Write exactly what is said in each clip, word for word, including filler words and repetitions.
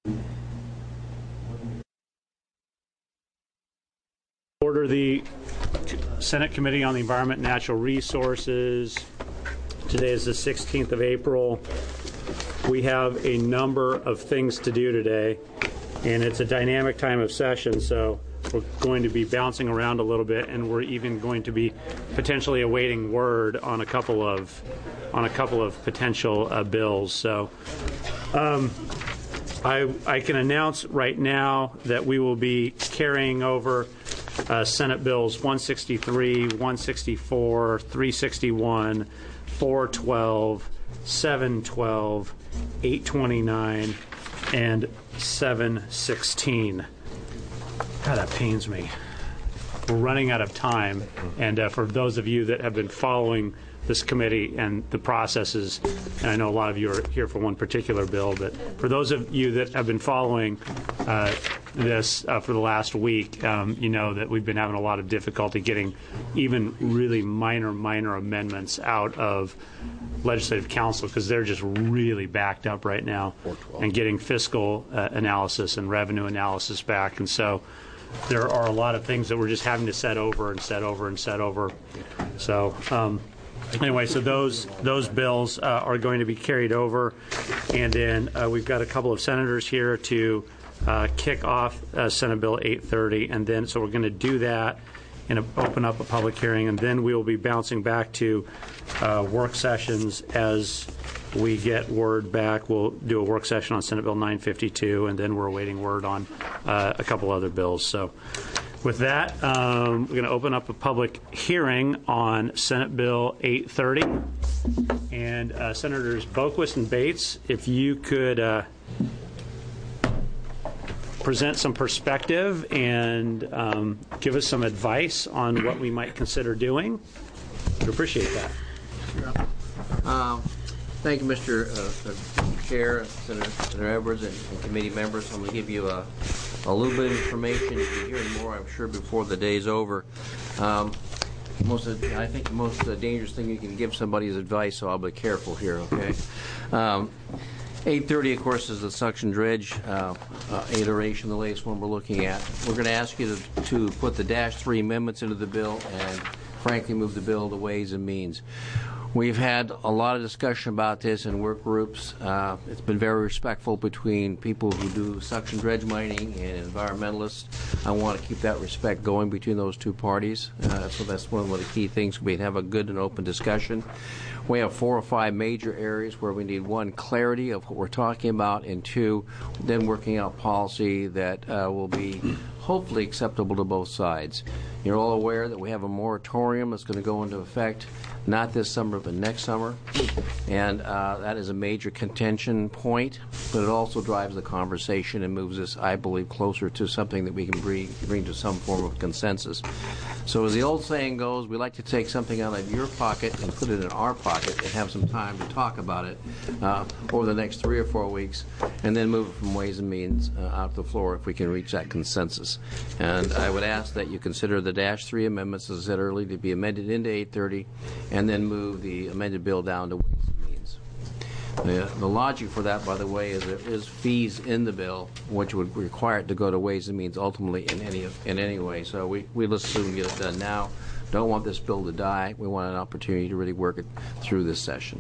Order the Senate Committee on the Environment and Natural Resources. Today is the sixteenth of April. We have a number of things to do today, and it's a dynamic time of session, so we're going to be bouncing around a little bit, and we're even going to be potentially awaiting word on a couple of on a couple of potential uh, bills. So um, I, I can announce right now that we will be carrying over Uh, Senate Bills one sixty-three, one sixty-four, three sixty-one, four twelve, seven twelve, eight twenty-nine, and seven sixteen. God, that pains me. We're running out of time, and uh, for those of you that have been following this committee and the processes, and I know a lot of you are here for one particular bill, but for those of you that have been following uh, this uh, for the last week, um, you know that we've been having a lot of difficulty getting even really minor, minor amendments out of Legislative Council because they're just really backed up right now, and getting fiscal uh, analysis and revenue analysis back. And so there are a lot of things that we're just having to set over and set over and set over. So um, anyway, so those those bills uh, are going to be carried over, and then uh, we've got a couple of senators here to uh, kick off uh, Senate Bill eight thirty, and then so we're going to do that and open up a public hearing, and then we will be bouncing back to uh, work sessions as we get word back. We'll do a work session on Senate Bill nine fifty-two, and then we're awaiting word on uh, a couple other bills. So with that, um, we're going to open up a public hearing on Senate Bill eight thirty. And uh, Senators Boquist and Bates, if you could uh, present some perspective and um, give us some advice on what we might consider doing, we'd appreciate that. Um, thank you, Mister Uh, Chair, Senator, Senator Edwards, and, and committee members. I'm going to give you a, a little bit of information. You'll be hearing more, I'm sure, before the day's over. Um, most of, I think the most uh, dangerous thing you can give somebody is advice, so I'll be careful here, okay? Um, eight thirty, of course, is the suction dredge uh, uh, iteration, the latest one we're looking at. We're going to ask you to, to put the dash three amendments into the bill and, frankly, move the bill to Ways and Means. We've had a lot of discussion about this in work groups. Uh, it's been very respectful between people who do suction dredge mining and environmentalists. I want to keep that respect going between those two parties. Uh, so that's one of the key things. We have a good and open discussion. We have four or five major areas where we need, one, clarity of what we're talking about, and two, then working out policy that uh, will be hopefully acceptable to both sides. You're all aware that we have a moratorium that's going to go into effect not this summer but next summer, and uh, that is a major contention point, but it also drives the conversation and moves us, I believe, closer to something that we can bring, bring to some form of consensus. So as the old saying goes, we like to take something out of your pocket and put it in our pocket and have some time to talk about it uh, over the next three or four weeks, and then move it from Ways and Means uh, out the floor if we can reach that consensus. And I would ask that you consider the dash three amendments, as I said earlier, to be amended into eight thirty, and then move the amended bill down to Ways and Means. The, the logic for that, by the way, is there is fees in the bill which would require it to go to Ways and Means ultimately in any in any way. So we we'll assume get it done now. Don't want this bill to die. We want an opportunity to really work it through this session.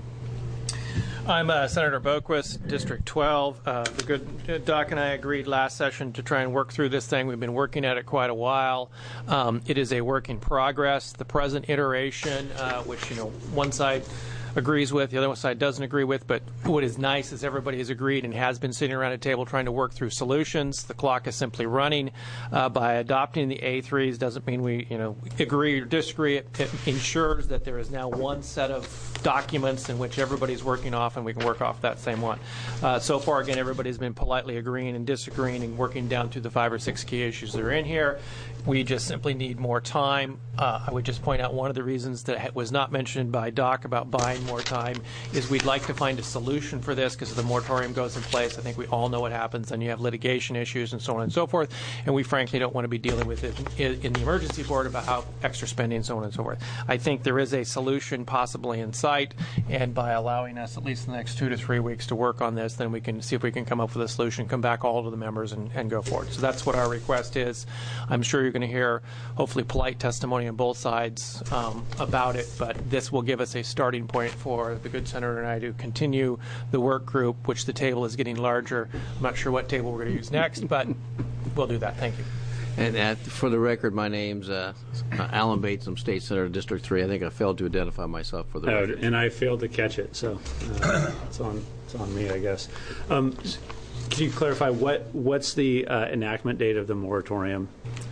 I'm uh, Senator Boquist, District twelve. Uh, the good Doc and I agreed last session to try and work through this thing. We've been working at it quite a while. Um, it is a work in progress. The present iteration, uh, which, you know, one side agrees with, the other side doesn't agree with, but what is nice is everybody has agreed and has been sitting around a table trying to work through solutions. The clock is simply running. Uh, by adopting the A threes doesn't mean we, you know, agree or disagree. It, it ensures that there is now one set of documents in which everybody's working off, and we can work off that same one. Uh, so far, again, everybody's been politely agreeing and disagreeing and working down through the five or six key issues that are in here. We just simply need more time. Uh, I would just point out one of the reasons that was not mentioned by Doc about buying more time is we'd like to find a solution for this, because if the moratorium goes in place, I think we all know what happens, and you have litigation issues and so on and so forth, and we frankly don't want to be dealing with it in, in the emergency board about how extra spending and so on and so forth. I think there is a solution possibly inside tight, and by allowing us at least the next two to three weeks to work on this, then we can see if we can come up with a solution, come back all to the members, and, and go forward. So that's what our request is. I'm sure you're going to hear, hopefully, polite testimony on both sides um, about it, but this will give us a starting point for the good senator and I to continue the work group, which the table is getting larger. I'm not sure what table we're going to use next, but we'll do that. Thank you. And at, for the record, my name's uh, Alan Bates. I'm State Senator, District three. I think I failed to identify myself for the Oh, record. and I failed to catch it, so uh, it's on it's on me, I guess. Um, can you clarify what what's the uh, enactment date of the moratorium?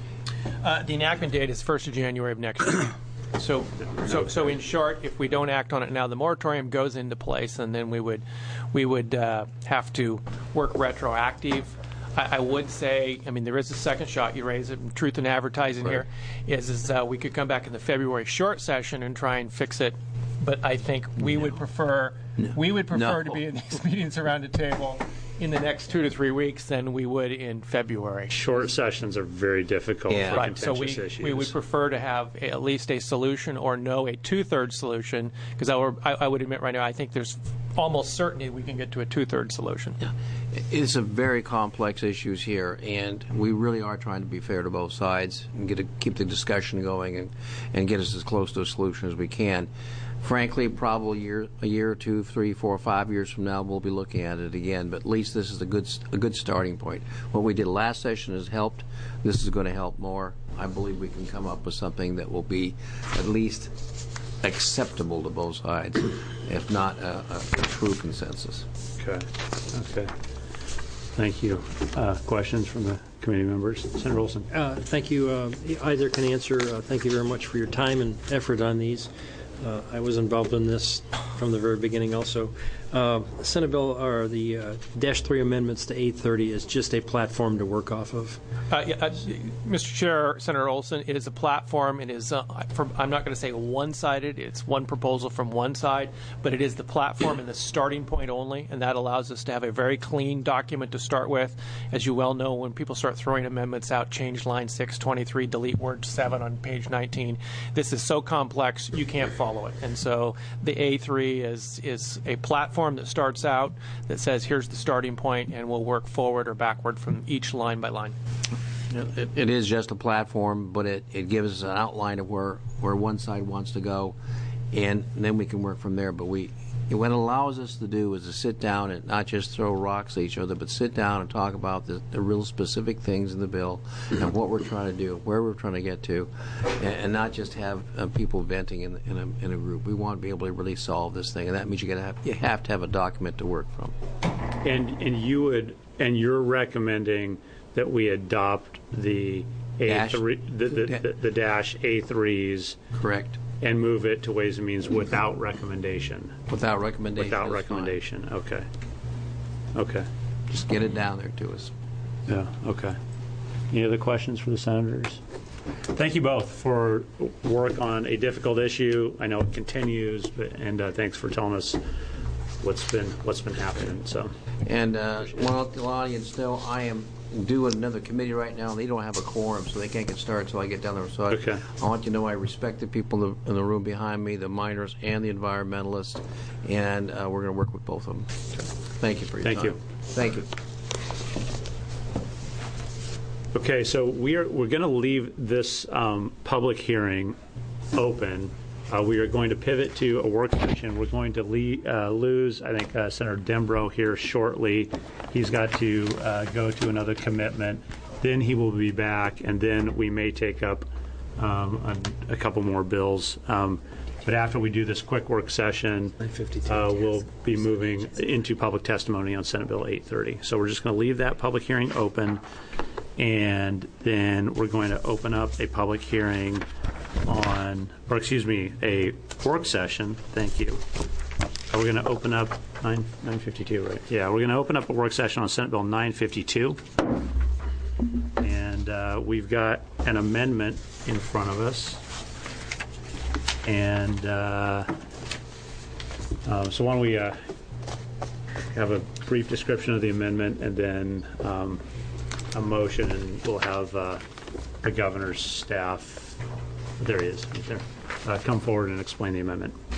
Uh, the enactment date is first of January of next year. So, so, so in short, if we don't act on it now, the moratorium goes into place, and then we would, we would uh, have to work retroactive. I, I would say, I mean, there is a second shot. You raise it. Truth in advertising Right. here is is uh, we could come back in the February short session and try and fix it, but I think we would prefer we would prefer No. to be in these meetings around the table in the next two to three weeks than we would in February. Short sessions are very difficult Yeah. for Right, so we, contentious issues. we would prefer to have a, at least a solution or no, a two-thirds solution, because I, were- I, I would admit right now, I think there's almost certainty we can get to a two-thirds solution. It's a very complex issues here, and we really are trying to be fair to both sides and get a, keep the discussion going and, and get us as close to a solution as we can. Frankly, probably a year, a year or two, three, four, five years from now, we'll be looking at it again. But at least this is a good a good starting point. What we did last session has helped. This is going to help more. I believe we can come up with something that will be at least acceptable to both sides, if not a, a, a true consensus. Okay. Okay. Thank you. Uh, questions from the committee members? Senator Olson. Uh, Thank you. Uh, Either can answer. Uh, Thank you very much for your time and effort on these. Uh, I was involved in this from the very beginning also. Uh, Senate Bill, or the uh, Dash three amendments to eight thirty is just a platform to work off of. Uh, yeah, uh, Mister Chair, Senator Olson, it is a platform. It is, uh, for, I'm not going to say one-sided. It's one proposal from one side, but it is the platform and the starting point only, and that allows us to have a very clean document to start with. As you well know, when people start throwing amendments out, change line six twenty-three, delete word seven on page nineteen, this is so complex you can't follow it. And so the A three is is a platform that starts out that says here's the starting point, and we'll work forward or backward from each line by line. It, it is just a platform, but it, it gives us an outline of where, where one side wants to go, and then we can work from there. But we, what it allows us to do is to sit down and not just throw rocks at each other, but sit down and talk about the, the real specific things in the bill and what we're trying to do, where we're trying to get to, and, and not just have uh, people venting in, in, a, in a group. We want to be able to really solve this thing, and that means you gotta have, you have to have a document to work from. And and you would and you're recommending that we adopt the A Dash. three, the, the, the, the dash A threes, Correct. and move it to Ways and Means without recommendation. Without recommendation. Without that's fine. recommendation. Okay. Okay. Just get it down there to us. Yeah. Okay. Any other questions for the senators? Thank you both for work on a difficult issue. I know it continues, but, and uh, thanks for telling us what's been what's been happening. So. And uh, well, the audience know I am doing another committee right now. They don't have a quorum, so they can't get started until I get down there. So I, Okay. I want you to know I respect the people in the, in the room behind me, the miners and the environmentalists, and uh, we're going to work with both of them. Thank you for your Thank time. you. Thank you. Okay, so we are we're going to leave this um, public hearing open. Uh, we are going to pivot to a work session. We're going to le- uh, lose, I think, uh, Senator Dembro here shortly. He's got to uh, go to another commitment. Then he will be back, and then we may take up um, a, a couple more bills. Um, but after we do this quick work session, uh, we'll be moving into public testimony on Senate Bill eight thirty. So we're just going to leave that public hearing open, and then we're going to open up a public hearing on, or excuse me, a work session. Thank you. Are we going to open up nine nine fifty two? Right? Yeah, we're going to open up a work session on Senate Bill nine fifty two, and uh, we've got an amendment in front of us. And uh, um, so why don't we uh, have a brief description of the amendment, and then um, a motion, and we'll have uh, the governor's staff. There he is, right there. Uh, come forward and explain the amendment.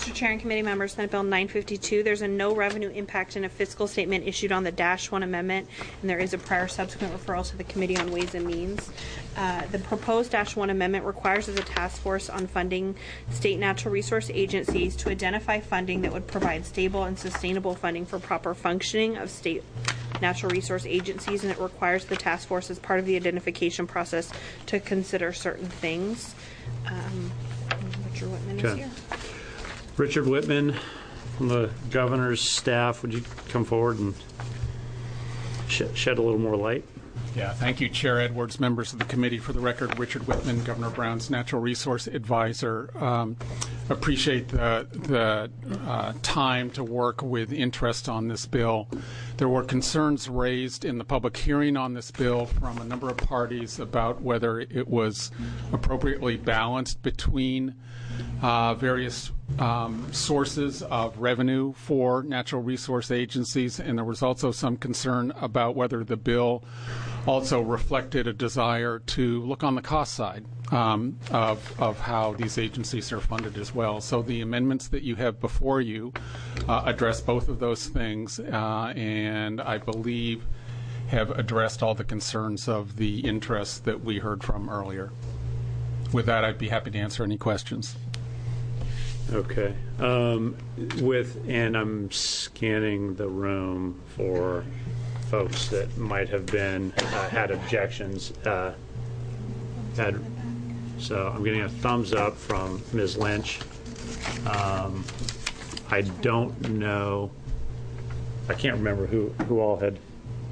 Mister Chair and committee members, Senate Bill nine fifty-two, there's a no revenue impact in a fiscal statement issued on the Dash one amendment, and there is a prior subsequent referral to the Committee on Ways and Means. Uh, the proposed Dash one amendment requires that the task force on funding state natural resource agencies to identify funding that would provide stable and sustainable funding for proper functioning of state natural resource agencies, and it requires the task force as part of the identification process to consider certain things. Um, Richard Whitman is Okay. here. Richard Whitman from the governor's staff, would you come forward and sh- shed a little more light? Yeah, thank you, Chair Edwards, members of the committee. For the record, Richard Whitman, Governor Brown's natural resource advisor. Um, appreciate the, the uh, time to work with interest on this bill. There were concerns raised in the public hearing on this bill from a number of parties about whether it was appropriately balanced between uh, various um, sources of revenue for natural resource agencies, and there was also some concern about whether the bill also reflected a desire to look on the cost side um, of, of how these agencies are funded as well. So the amendments that you have before you uh, address both of those things, uh, and I believe have addressed all the concerns of the interests that we heard from earlier. With that, I'd be happy to answer any questions. Okay. Um, with and I'm scanning the room for folks that might have been uh, had objections. Uh, had so I'm getting a thumbs up from Miz Lynch. Um, I don't know. I can't remember who who all had.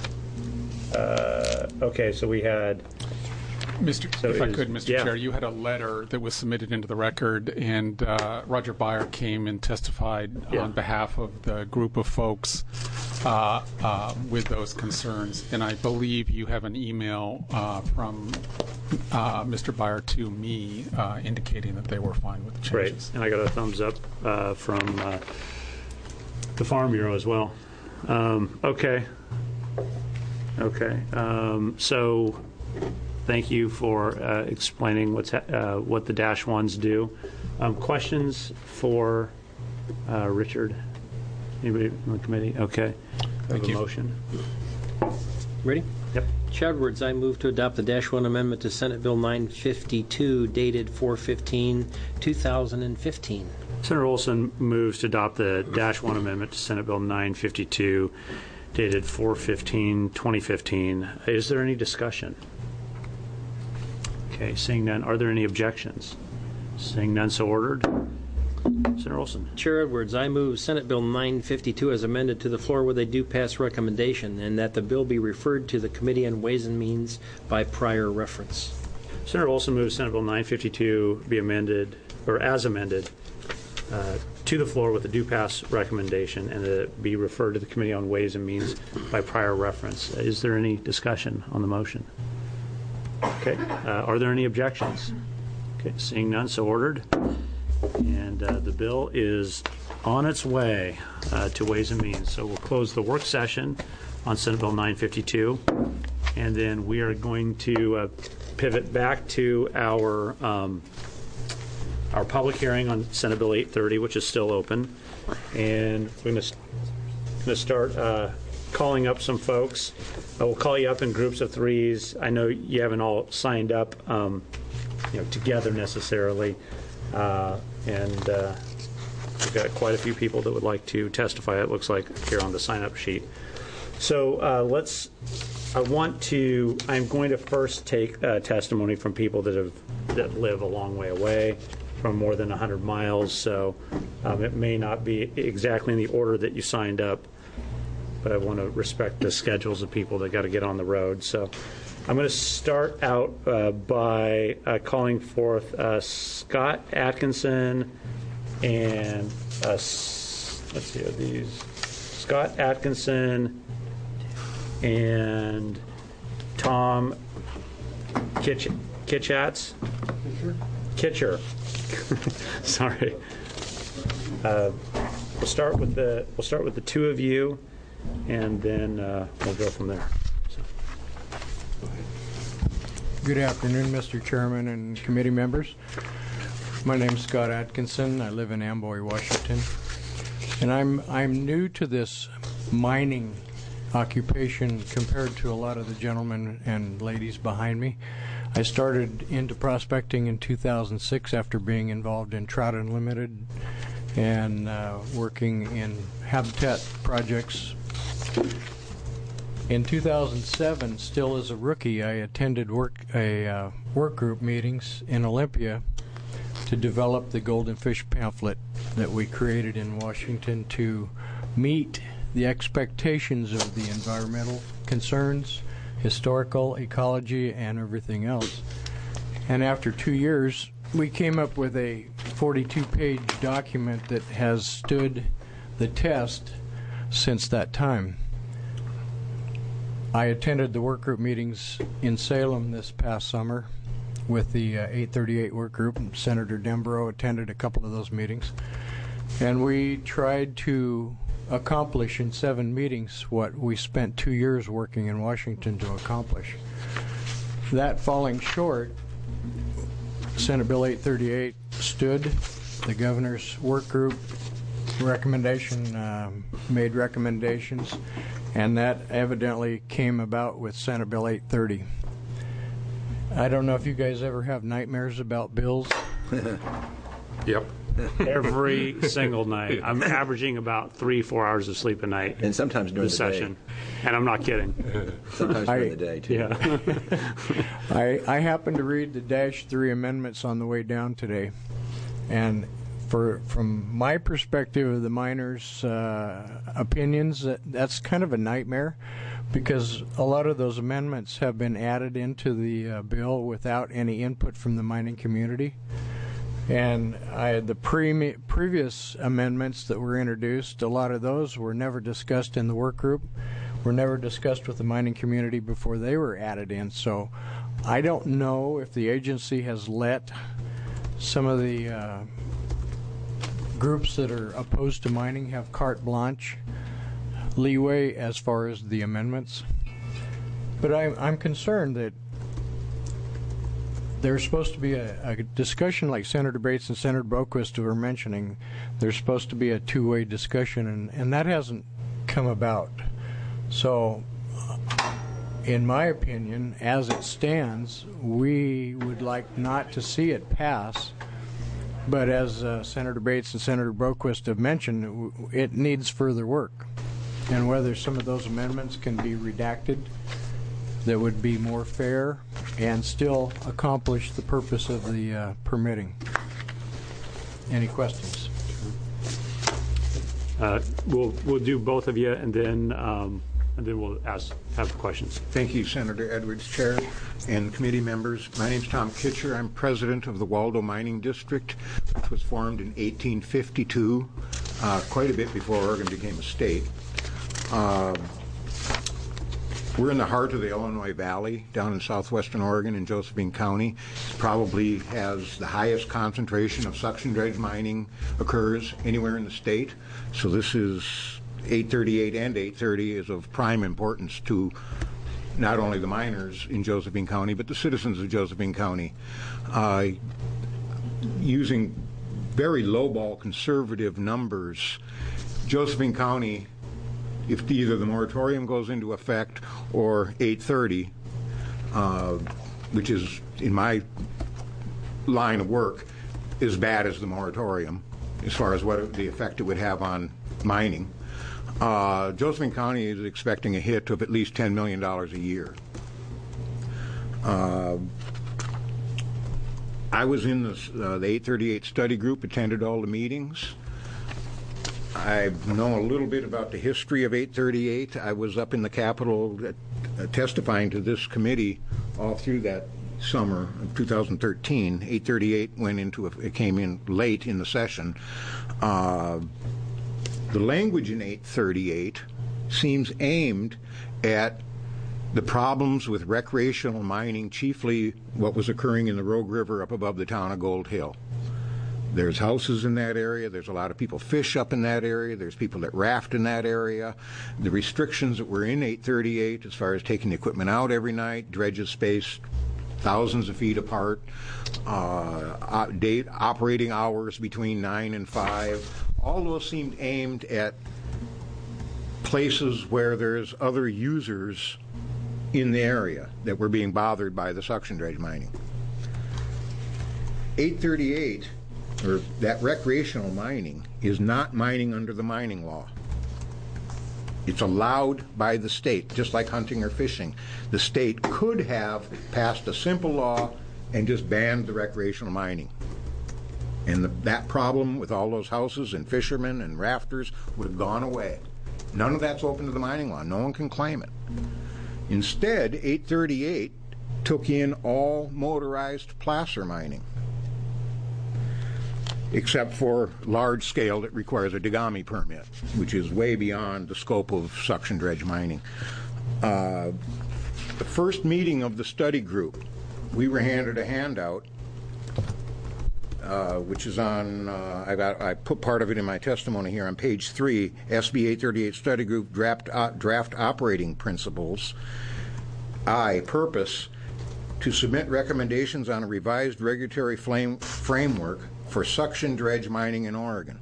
Uh, okay, so we had. Mister So if I is- could, Mister yeah. Chair, you had a letter that was submitted into the record, and uh, Roger Byer came and testified Yeah. on behalf of the group of folks uh, uh, with those concerns. And I believe you have an email uh, from uh, Mister Byer to me uh, indicating that they were fine with the Great, changes. and I got a thumbs up uh, from uh, the Farm Bureau as well. Um, okay, okay. Um, so, thank you for uh, explaining what's ha- uh, what the dash ones do. Um, questions for uh, Richard? Anybody on the committee? Okay. Thank I have you. a motion. Ready? Yep. Chair Edwards, I move to adopt the Dash one amendment to Senate Bill nine fifty-two, dated four fifteen two thousand fifteen. Senator Olson moves to adopt the dash one amendment to Senate Bill nine fifty-two, dated four fifteen twenty fifteen. Is there any discussion? Okay, seeing none, are there any objections? Seeing none, so ordered. Senator Olson. Chair Edwards, I move Senate Bill nine fifty-two as amended to the floor with a do pass recommendation, and that the bill be referred to the Committee on Ways and Means by prior reference. Senator Olson moves Senate Bill nine fifty-two be amended, or as amended, uh, to the floor with a do pass recommendation, and that it be referred to the Committee on Ways and Means by prior reference. Is there any discussion on the motion? Okay, uh, are there any objections? Okay, seeing none, so ordered. And uh, the bill is on its way uh, to Ways and Means. So we'll close the work session on Senate Bill nine fifty-two, and then we are going to uh, pivot back to our um, our public hearing on Senate Bill eight thirty, which is still open, and we're going to going to start uh, calling up some folks. Uh, we'll call you up in groups of threes. I know you haven't all signed up, um, you know, together necessarily. Uh, and uh, we've got quite a few people that would like to testify, it looks like, here on the sign-up sheet. So uh, let's, I want to, I'm going to first take uh, testimony from people that have, that live a long way away, from more than one hundred miles, so um, it may not be exactly in the order that you signed up, but I want to respect the schedules of people that got to get on the road. So I'm going to start out uh, by uh, calling forth uh, Scott Atkinson and uh, s- let's see, are these Scott Atkinson and Tom Kitch Kitchatz Kitcher. Sorry. Uh, we'll start with the we'll start with the two of you, and then uh, we'll go from there. So. Good afternoon, Mister Chairman and committee members. My name's Scott Atkinson. I live in Amboy, Washington. And I'm I'm new to this mining occupation compared to a lot of the gentlemen and ladies behind me. I started into prospecting in two thousand six after being involved in Trout Unlimited and uh, working in habitat projects. In two thousand seven, still as a rookie, I attended work a uh, work group meetings in Olympia to develop the Golden Fish pamphlet that we created in Washington to meet the expectations of the environmental concerns, historical, ecology, and everything else. And after two years, we came up with a forty-two page document that has stood the test since that time. I attended the work group meetings in Salem this past summer with the uh, eight thirty-eight work group. Senator Dembro attended a couple of those meetings. And we tried to accomplish in seven meetings what we spent two years working in Washington to accomplish. That falling short, Senate Bill eight thirty-eight stood. The governor's work group recommendation um, made recommendations, and that evidently came about with Senate Bill eight thirty. I don't know if you guys ever have nightmares about bills. Yep. Every single night. I'm averaging about three, four hours of sleep a night. And sometimes during the the session. day. And I'm not kidding. Sometimes I, during the day, too. Yeah. I, I happened to read the Dash three amendments on the way down today. And for from my perspective of the miners' uh, opinions, that, that's kind of a nightmare, because a lot of those amendments have been added into the uh, bill without any input from the mining community. And I, the pre- previous amendments that were introduced, a lot of those were never discussed in the work group, were never discussed with the mining community before they were added in. So I don't know if the agency has let some of the uh, groups that are opposed to mining have carte blanche leeway as far as the amendments. But I, I'm concerned that there's supposed to be a, a discussion like Senator Bates and Senator Boquist were mentioning. There's supposed to be a two-way discussion, and, and that hasn't come about. So, in my opinion, as it stands, we would like not to see it pass. But as uh, Senator Bates and Senator Boquist have mentioned, it needs further work. And whether some of those amendments can be redacted that would be more fair and still accomplish the purpose of the uh, permitting. Any questions? Uh, we'll we'll do both of you, and then um, and then we'll ask have questions. Thank you, Senator Edwards, Chair, and committee members. My name is Tom Kitcher. I'm president of the Waldo Mining District, which was formed in eighteen fifty-two, uh, quite a bit before Oregon became a state. Uh, We're in the heart of the Illinois Valley, down in southwestern Oregon in Josephine County. It probably has the highest concentration of suction dredge mining occurs anywhere in the state. So this is eight thirty-eight and eight thirty is of prime importance to not only the miners in Josephine County, but the citizens of Josephine County. Uh, using very lowball conservative numbers, Josephine County, if either the moratorium goes into effect or eight thirty, uh, which is, in my line of work, as bad as the moratorium as far as what the effect it would have on mining, uh, Josephine County is expecting a hit of at least ten million dollars a year. Uh, I was in this, uh, the eight thirty-eight study group, attended all the meetings. I know a little bit about the history of eight thirty-eight. I was up in the Capitol uh, testifying to this committee all through that summer of two thousand thirteen. eight thirty-eight went into a, it came in late in the session. Uh, the language in eight thirty-eight seems aimed at the problems with recreational mining, chiefly what was occurring in the Rogue River up above the town of Gold Hill. There's houses in that area. There's a lot of people fish up in that area. There's people that raft in that area. The restrictions that were in eight thirty-eight as far as taking the equipment out every night, dredges spaced thousands of feet apart, uh, date, operating hours between nine and five. All those seemed aimed at places where there's other users in the area that were being bothered by the suction dredge mining. eight thirty-eight, or that recreational mining, is not mining under the mining law. It's allowed by the state, just like hunting or fishing. The state could have passed a simple law and just banned the recreational mining. And the, that problem with all those houses and fishermen and rafters would have gone away. None of that's open to the mining law. No one can claim it. Instead, eight thirty-eight took in all motorized placer mining, except for large scale that requires a Degami permit, which is way beyond the scope of suction dredge mining. Uh, the first meeting of the study group, we were handed a handout, uh, which is on, uh, I, got, I put part of it in my testimony here on page three, S B eight thirty-eight Study Group Draft, uh, draft Operating Principles. I, purpose, to submit recommendations on a revised regulatory flame, framework for suction dredge mining in Oregon.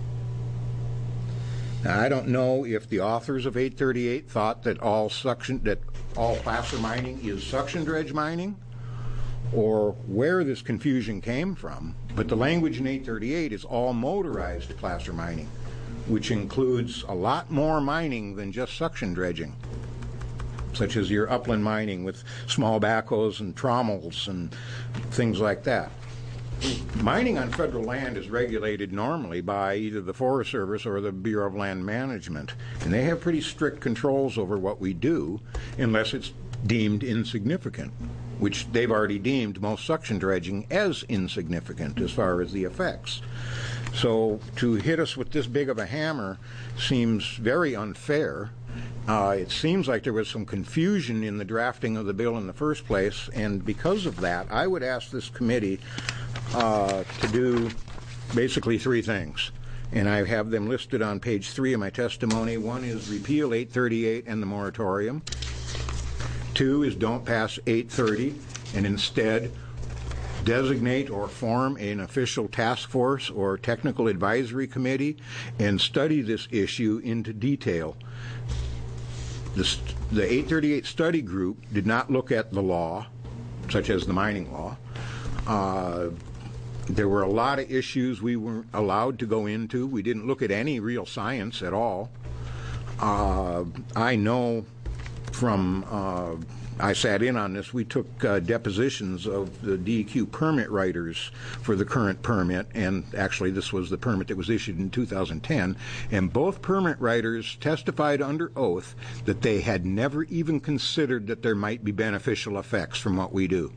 Now, I don't know if the authors of eight thirty-eight thought that all suction that all placer mining is suction dredge mining, or where this confusion came from, but the language in eight thirty-eight is all motorized placer mining, which includes a lot more mining than just suction dredging, such as your upland mining with small backhoes and trommels and things like that. Mining on federal land is regulated normally by either the Forest Service or the Bureau of Land Management, and they have pretty strict controls over what we do unless it's deemed insignificant, which they've already deemed most suction dredging as insignificant as far as the effects. So to hit us with this big of a hammer seems very unfair. Uh, it seems like there was some confusion in the drafting of the bill in the first place, and because of that, I would ask this committee uh, to do basically three things. And I have them listed on page three of my testimony. One is repeal eight thirty-eight and the moratorium. Two is don't pass eight thirty, and instead designate or form an official task force or technical advisory committee and study this issue into detail. The, the eight thirty-eight study group did not look at the law, such as the mining law. Uh, there were a lot of issues we weren't allowed to go into. We didn't look at any real science at all. Uh, I know from, uh, I sat in on this, we took uh, depositions of the D E Q permit writers for the current permit, and actually this was the permit that was issued in two thousand ten, and both permit writers testified under oath that they had never even considered that there might be beneficial effects from what we do.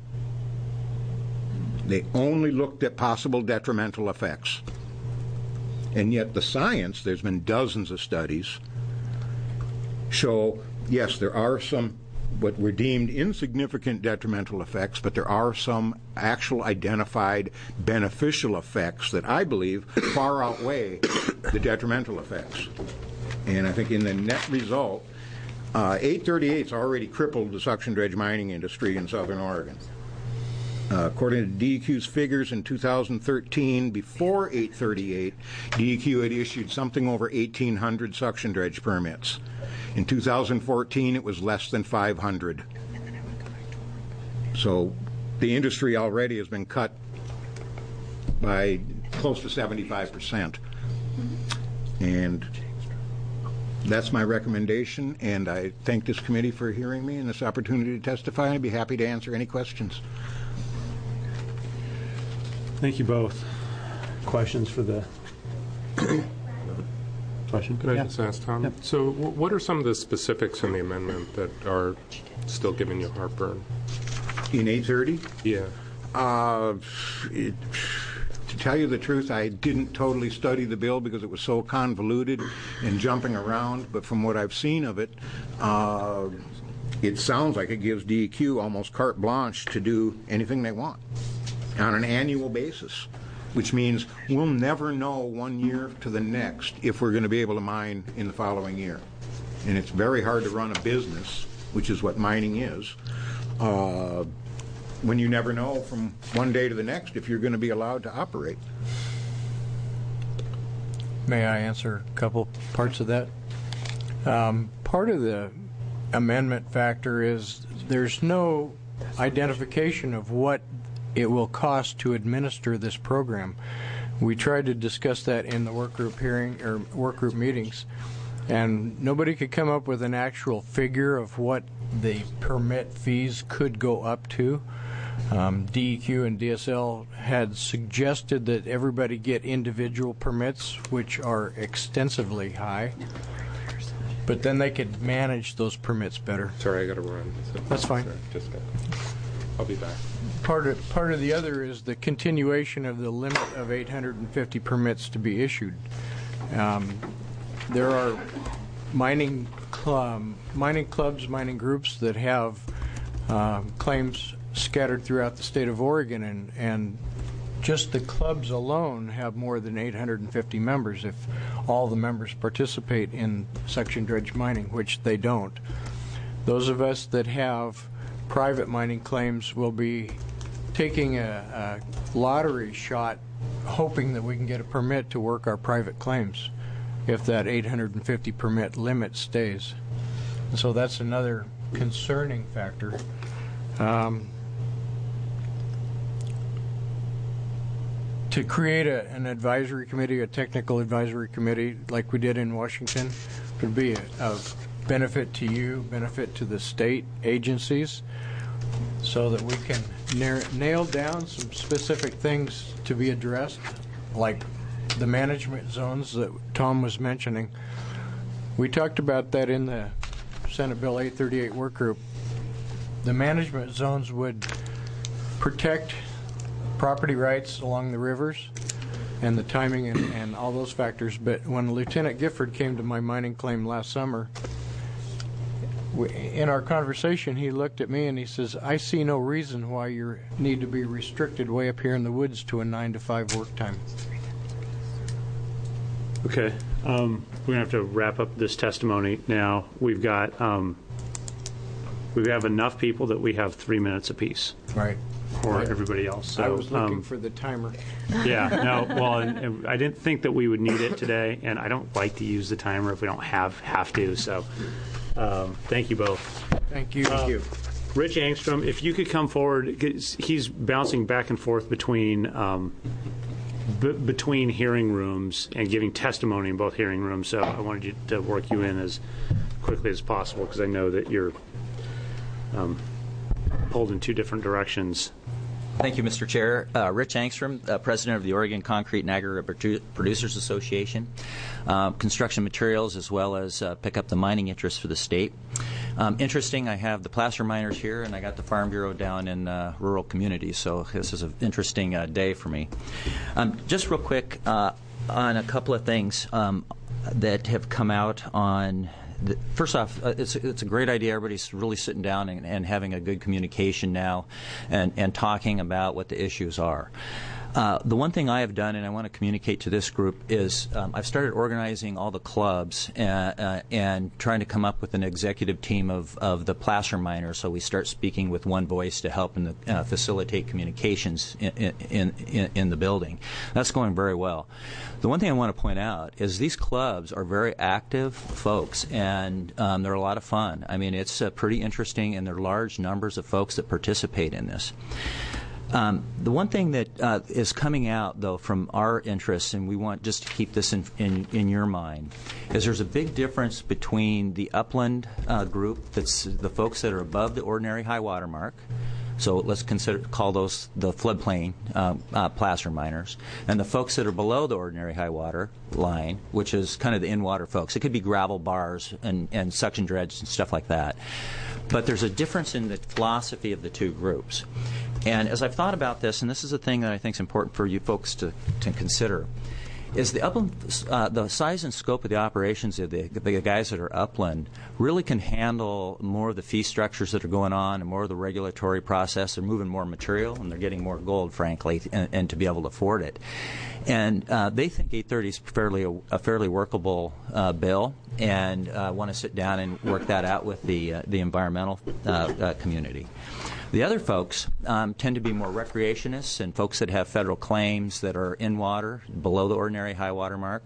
They only looked at possible detrimental effects. And yet the science, there's been dozens of studies, show, yes, there are some what were deemed insignificant detrimental effects, but there are some actual identified beneficial effects that I believe far outweigh the detrimental effects. And I think in the net result, uh, eight thirty-eight's already crippled the suction dredge mining industry in southern Oregon. Uh, according to D E Q's figures in two thousand thirteen, before eight thirty-eight, D E Q had issued something over eighteen hundred suction dredge permits. In two thousand fourteen, it was less than five hundred. So the industry already has been cut by close to seventy-five percent. And that's my recommendation, and I thank this committee for hearing me and this opportunity to testify. I'd be happy to answer any questions. Thank you both. Questions for the question? Could I Yeah. just ask Tom? Yeah. So w- what are some of the specifics in the amendment that are still giving you heartburn? In eight thirty? Yeah. Uh, it, to tell you the truth, I didn't totally study the bill because it was so convoluted and jumping around, but from what I've seen of it, uh, it sounds like it gives D E Q almost carte blanche to do anything they want on an annual basis, which means we'll never know one year to the next if we're going to be able to mine in the following year. And it's very hard to run a business, which is what mining is, uh, when you never know from one day to the next if you're going to be allowed to operate. May I answer a couple parts of that? Um, part of the amendment factor is there's no identification of what it will cost to administer this program. We tried to discuss that in the work group hearing or work group meetings, and nobody could come up with an actual figure of what the permit fees could go up to. Um, D E Q and D S L had suggested that everybody get individual permits, which are extensively high, but then they could manage those permits better. Sorry, I got to run. So, That's fine. sorry, just got, I'll be back. Part of, part of the other is the continuation of the limit of eight hundred fifty permits to be issued. Um, there are mining cl- mining clubs, mining groups that have uh, claims scattered throughout the state of Oregon, and, and just the clubs alone have more than eight hundred fifty members if all the members participate in suction dredge mining, which they don't. Those of us that have private mining claims will be taking a, a lottery shot hoping that we can get a permit to work our private claims if that eight hundred fifty permit limit stays. And so that's another concerning factor. Um, to create a, an advisory committee, a technical advisory committee like we did in Washington would be of benefit to you, benefit to the state agencies, so that we can nail, nail down some specific things to be addressed, like the management zones that Tom was mentioning. We talked about that in the Senate Bill eight thirty-eight work group. The management zones would protect property rights along the rivers and the timing and, and all those factors. But when Lieutenant Gifford came to my mining claim last summer, we, in our conversation, he looked at me and he says, I see no reason why you need to be restricted way up here in the woods to a nine to five work time. Okay. Um, we're going to have to wrap up this testimony now. We've got, um, we have enough people that we have three minutes apiece. Right. For Right. everybody else. So, I was looking um, for the timer. Yeah, no, well, and, and I didn't think that we would need it today, and I don't like to use the timer if we don't have have to, so um, thank you both. Thank you. Uh, Thank you. Rich Angstrom, if you could come forward, 'cause he's bouncing back and forth between um, b- between hearing rooms and giving testimony in both hearing rooms, so I wanted you to work you in as quickly as possible, because I know that you're um, pulled in two different directions. Thank you, Mister Chair. Uh, Rich Angstrom, uh, President of the Oregon Concrete and Aggregate Produ- Producers Association. Uh, construction materials as well as uh, pick up the mining interests for the state. Um, interesting, I have the placer miners here, and I got the Farm Bureau down in uh, rural communities, so this is an interesting uh, day for me. Um, just real quick uh, on a couple of things um, that have come out on. First off, uh, it's, it's a great idea. Everybody's really sitting down and, and having a good communication now and, and talking about what the issues are. Uh, the one thing I have done, and I want to communicate to this group, is um, I've started organizing all the clubs and, uh, and trying to come up with an executive team of, of the placer miners, so we start speaking with one voice to help in the, uh, facilitate communications in, in, in, in the building. That's going very well. The one thing I want to point out is these clubs are very active folks, and um, they're a lot of fun. I mean, it's uh, pretty interesting, and there are large numbers of folks that participate in this. Um, the one thing that uh, is coming out, though, from our interests, and we want just to keep this in, in, in your mind, is there's a big difference between the upland uh, group, that's the folks that are above the ordinary high water mark. So let's consider call those the floodplain uh, uh, placer miners, and the folks that are below the ordinary high water line, which is kind of the in-water folks. It could be gravel bars and, and suction dredge and stuff like that. But there's a difference in the philosophy of the two groups. And as I've thought about this, and this is a thing that I think is important for you folks to, to consider, is the upland, uh, the size and scope of the operations of the, the guys that are upland really can handle more of the fee structures that are going on and more of the regulatory process. They're moving more material and they're getting more gold, frankly, and, and to be able to afford it. And uh, they think eight thirty is fairly a, a fairly workable uh, bill, and uh, want to sit down and work that out with the uh, the environmental uh, uh, community. The other folks um, tend to be more recreationists and folks that have federal claims that are in water, below the ordinary high water mark.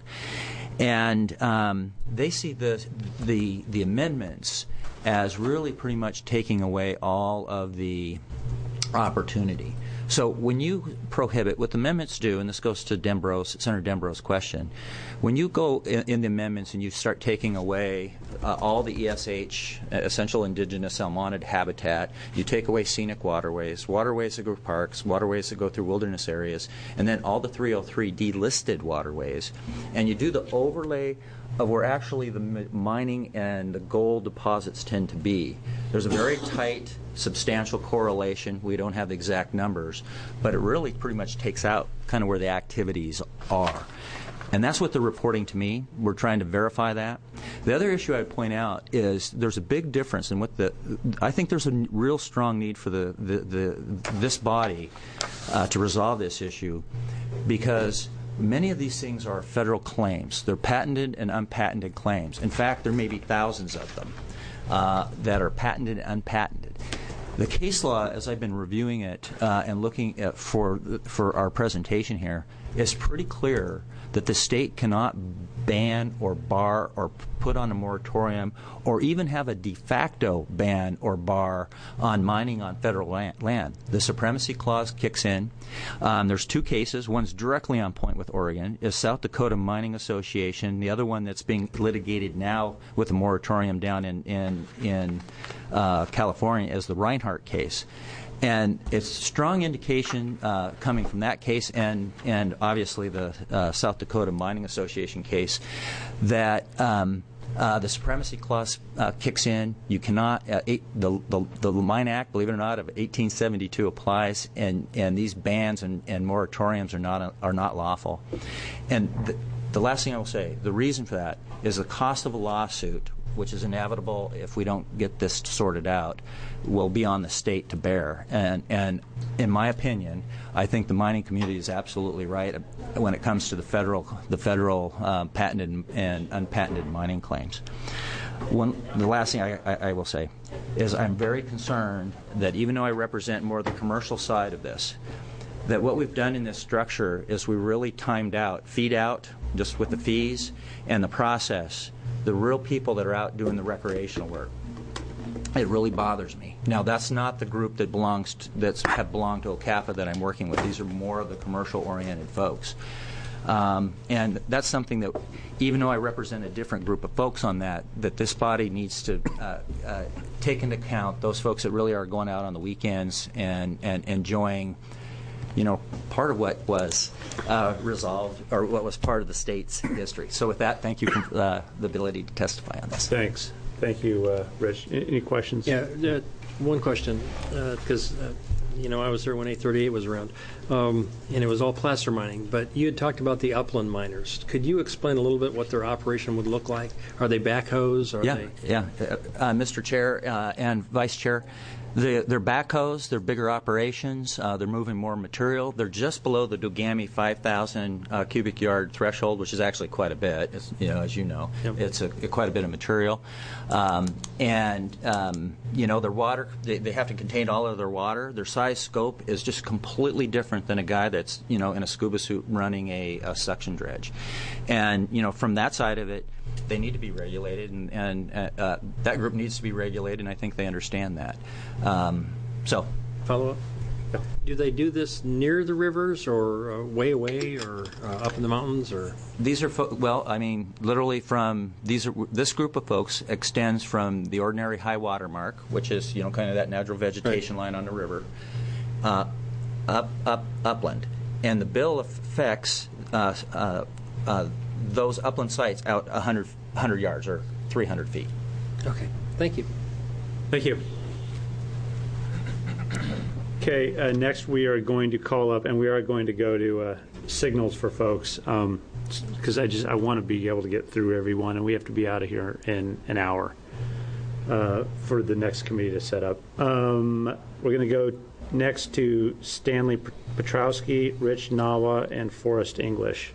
And um, they see the, the, the amendments as really pretty much taking away all of the opportunity. So when you prohibit, what the amendments do, and this goes to Dembro's, Senator Dembro's question, when you go in, in the amendments and you start taking away uh, all the E S H, essential indigenous unwanted habitat, you take away scenic waterways, waterways that go through parks, waterways that go through wilderness areas, and then all the three oh three delisted waterways, and you do the overlay of where actually the mining and the gold deposits tend to be. There's a very tight, substantial correlation. We don't have the exact numbers, but it really pretty much takes out kind of where the activities are. And that's what they're reporting to me. We're trying to verify that. The other issue I'd point out is there's a big difference in what the, I think there's a real strong need for the, the, the this body uh, to resolve this issue, because many of these things are federal claims. They're patented and unpatented claims. In fact, there may be thousands of them uh, that are patented and unpatented. The case law, as I've been reviewing it uh, and looking at for for our presentation here, is pretty clear that the state cannot ban or bar or put on a moratorium or even have a de facto ban or bar on mining on federal land. The Supremacy Clause kicks in. Um, there's two cases. One's directly on point with Oregon, is South Dakota Mining Association. The other one that's being litigated now with a moratorium down in, in, in uh, California is the Reinhart case. And it's strong indication uh, coming from that case and, and obviously the uh, South Dakota Mining Association case that um, uh, the Supremacy Clause uh, kicks in. You cannot, uh, eight, the, the, the Mine Act, believe it or not, of eighteen seventy-two applies, and, and these bans and, and moratoriums are not, are not lawful. And the, the last thing I will say, the reason for that is the cost of a lawsuit, which is inevitable if we don't get this sorted out, will be on the state to bear. And, and in my opinion, I think the mining community is absolutely right when it comes to the federal, the federal uh, patented and unpatented mining claims. One, the last thing I, I, I will say is I'm very concerned that even though I represent more of the commercial side of this, that what we've done in this structure is we really timed out, feed out, just with the fees and the process, the real people that are out doing the recreational work. It really bothers me. Now, that's not the group that belongs to, that's have belonged to O C A P A that I'm working with. These are more of the commercial-oriented folks. Um, and that's something that, even though I represent a different group of folks on that, that this body needs to uh, uh, take into account those folks that really are going out on the weekends and, and enjoying, you know, part of what was uh, resolved or what was part of the state's history. So with that, thank you for uh, the ability to testify on this. Thanks. Thank you, uh, Rich. Any questions? Yeah, uh, one question, because, uh, uh, you know, I was there when eight thirty-eight was around, um, and it was all placer mining, but you had talked about the upland miners. Could you explain a little bit what their operation would look like? Are they backhoes? Are yeah, they... yeah. Uh, Mister Chair uh, and Vice Chair, The, they're backhoes, they're bigger operations, uh, they're moving more material. They're just below the Dugami five thousand uh, cubic yard threshold, which is actually quite a bit, it's, you know, as you know. Yep. It's a, a, quite a bit of material. Um, and, um, you know, their water, they, they have to contain all of their water. Their size scope is just completely different than a guy that's, you know, in a scuba suit running a, a suction dredge. And, you know, from that side of it, they need to be regulated, and, and uh, uh, that group needs to be regulated, and I think they understand that. Um, so, follow up. Do they do this near the rivers, or uh, way away, or uh, up in the mountains, or? These are fo- well, I mean, literally from these. Are, this group of folks extends from the ordinary high water mark, which is, you know, kind of that natural vegetation right. line on the river, uh, up, up, upland, and the bill affects uh, uh, uh, those upland sites out one hundred, one hundred yards or three hundred feet. Okay, thank you. Thank you. Okay, uh, next we are going to call up, and we are going to go to uh, signals for folks, because um, I just I want to be able to get through everyone, and we have to be out of here in an hour uh, for the next committee to set up. Um, we're going to go next to Stanley Petrowski, Rich Nawa, and Forrest English.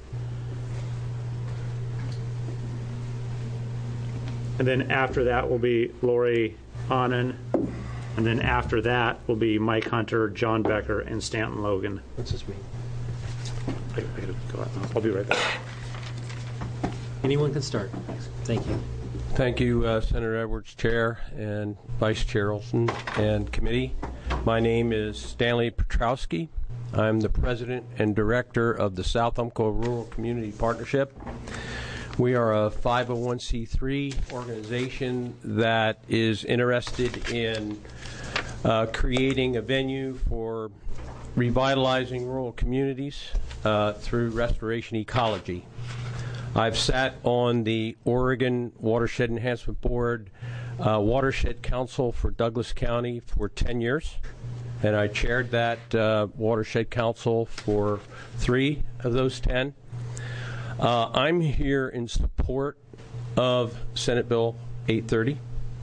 And then after that will be Lori Annan, And then after that will be Mike Hunter, John Becker, and Stanton Logan. What's this mean? I, I gotta go out now. I'll be right back. Anyone can start. Thank you. Thank you, uh, Senator Edwards, Chair, and Vice Chair Olson, and Committee. My name is Stanley Petrowski. I'm the President and Director of the South Umpqua Rural Community Partnership. We are a five oh one c three organization that is interested in uh, creating a venue for revitalizing rural communities uh, through restoration ecology. I've sat on the Oregon Watershed Enhancement Board uh, Watershed Council for Douglas County for ten years, and I chaired that uh, Watershed Council for three of those ten. Uh, I'm here in support of Senate Bill eight thirty.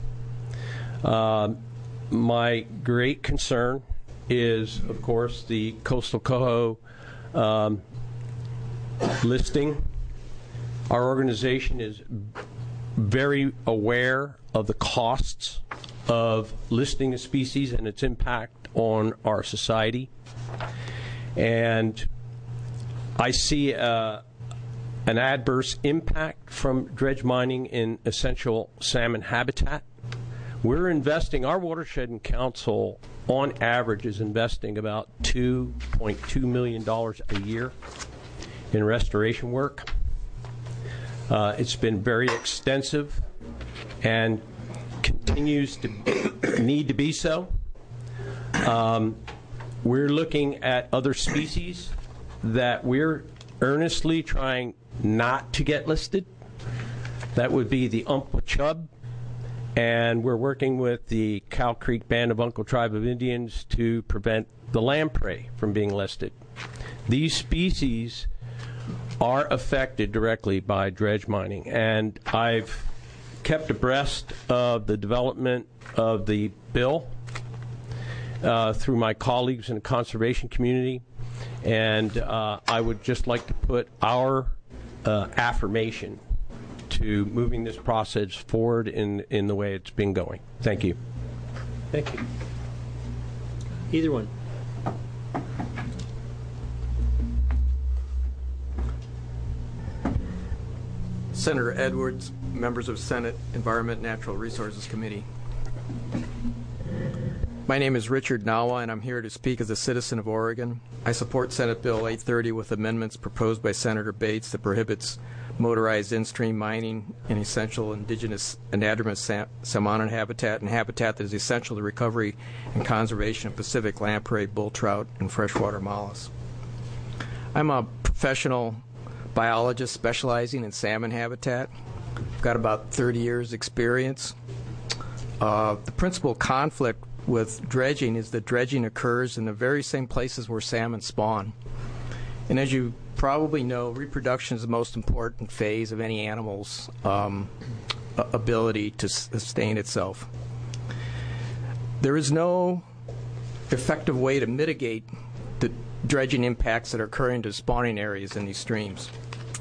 Uh, my great concern is, of course, the Coastal Coho um, listing. Our organization is very aware of the costs of listing a species and its impact on our society. And I see uh, an adverse impact from dredge mining in essential salmon habitat. We're investing, our Watershed Council on average is investing about two point two million dollars a year in restoration work. Uh, it's been very extensive and continues to need to be so. Um, we're looking at other species that we're earnestly trying not to get listed. That would be the Umpqua chub, and we're working with the Cow Creek Band of Uncle Tribe of Indians to prevent the lamprey from being listed. These species are affected directly by dredge mining, and I've kept abreast of the development of the bill uh, through my colleagues in the conservation community, and uh, I would just like to put our uh, affirmation to moving this process forward in, in the way it's been going. Thank you. Thank you. Either one. Senator Edwards, members of Senate Environment and Natural Resources Committee. My name is Richard Nawa, and I'm here to speak as a citizen of Oregon. I support Senate Bill eight thirty with amendments proposed by Senator Bates that prohibits motorized in-stream mining in essential indigenous anadromous salmon habitat and habitat that is essential to recovery and conservation of Pacific lamprey, bull trout, and freshwater mollusks. I'm a professional biologist specializing in salmon habitat. I've got about thirty years experience. Uh, the principal conflict with dredging is that dredging occurs in the very same places where salmon spawn. And as you probably know, reproduction is the most important phase of any animal's um, ability to sustain itself. There is no effective way to mitigate the dredging impacts that are occurring to spawning areas in these streams.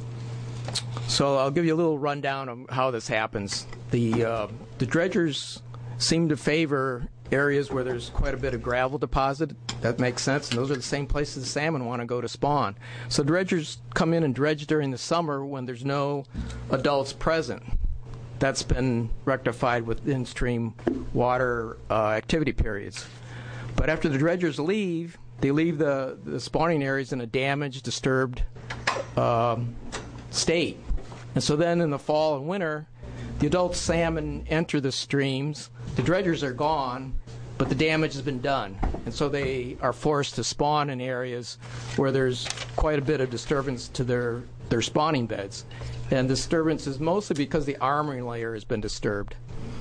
So I'll give you a little rundown of how this happens. The, uh, the dredgers seem to favor areas where there's quite a bit of gravel deposit. That makes sense, and those are the same places the salmon want to go to spawn. So dredgers come in and dredge during the summer when there's no adults present. That's been rectified with in-stream water uh, activity periods. But after the dredgers leave, they leave the, the spawning areas in a damaged, disturbed um, state. And so then in the fall and winter, the adult salmon enter the streams, the dredgers are gone, but the damage has been done. And so they are forced to spawn in areas where there's quite a bit of disturbance to their, their spawning beds. And disturbance is mostly because the armoring layer has been disturbed.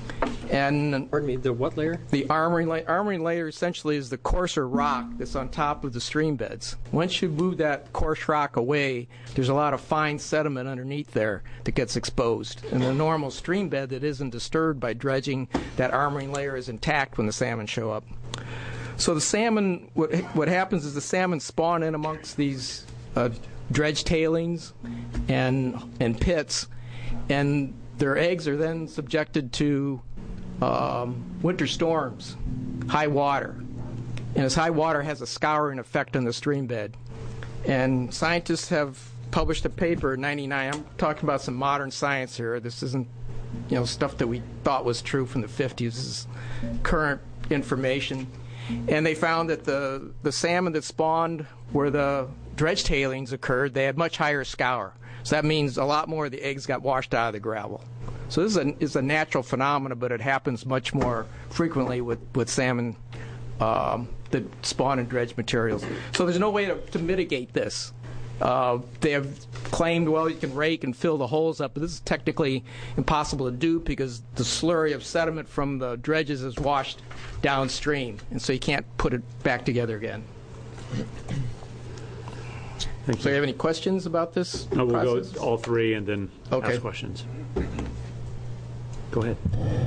And pardon me, the what layer? The armoring layer. Armoring layer essentially is the coarser rock that's on top of the stream beds. Once you move that coarse rock away, there's a lot of fine sediment underneath there that gets exposed. In the normal stream bed that isn't disturbed by dredging, that armoring layer is intact when the salmon show up. So the salmon, what what happens is the salmon spawn in amongst these uh, dredge tailings and and pits, and their eggs are then subjected to um, winter storms high water. And this high water has a scouring effect on the stream bed. And scientists have published a paper in ninety-nine. I'm talking about some modern science here. This isn't, you know, stuff that we thought was true from the fifties. This is current information. And they found that the, the salmon that spawned where the dredge tailings occurred, they had much higher scour. So that means a lot more of the eggs got washed out of the gravel. So this is a, is a natural phenomenon, but it happens much more frequently with, with salmon um, that spawn in dredge materials. So there's no way to, to mitigate this. Uh, they have claimed, well, you can rake and fill the holes up, but this is technically impossible to do because the slurry of sediment from the dredges is washed downstream, and so you can't put it back together again. Thank so you have any questions about this No, we'll process? go all three and then Okay. ask questions. Go ahead.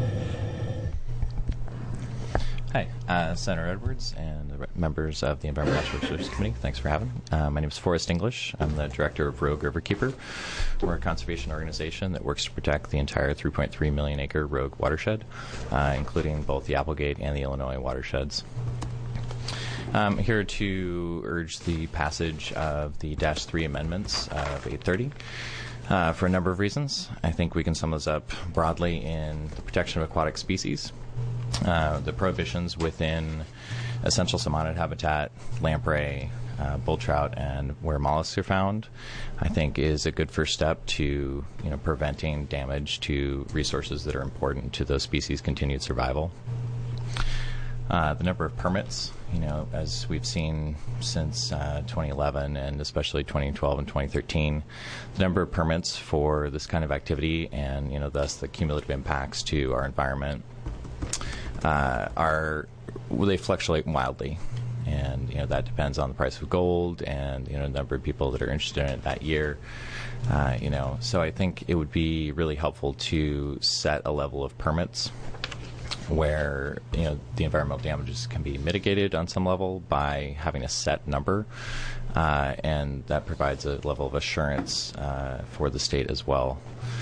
Hi, uh, Senator Edwards and the re- members of the Environmental Natural Resources Committee. Thanks for having me. Uh, my name is Forrest English. I'm the director of Rogue Riverkeeper. We're a conservation organization that works to protect the entire three point three million acre Rogue watershed, uh, including both the Applegate and the Illinois watersheds. I'm here to urge the passage of the Dash three amendments of eight thirty. Uh, for a number of reasons. I think we can sum those up broadly in the protection of aquatic species, uh, the prohibitions within essential salmonid habitat, lamprey, uh, bull trout, and where mollusks are found, I think is a good first step to you know preventing damage to resources that are important to those species' continued survival. Uh, the number of permits, you know, as we've seen since uh, twenty eleven and especially twenty twelve and twenty thirteen, the number of permits for this kind of activity and, you know, thus the cumulative impacts to our environment uh, are, well, they fluctuate wildly. And, you know, that depends on the price of gold and, you know, the number of people that are interested in it that year. Uh, you know, so I think it would be really helpful to set a level of permits where you know the environmental damages can be mitigated on some level by having a set number, uh, and that provides a level of assurance uh, for the state as well.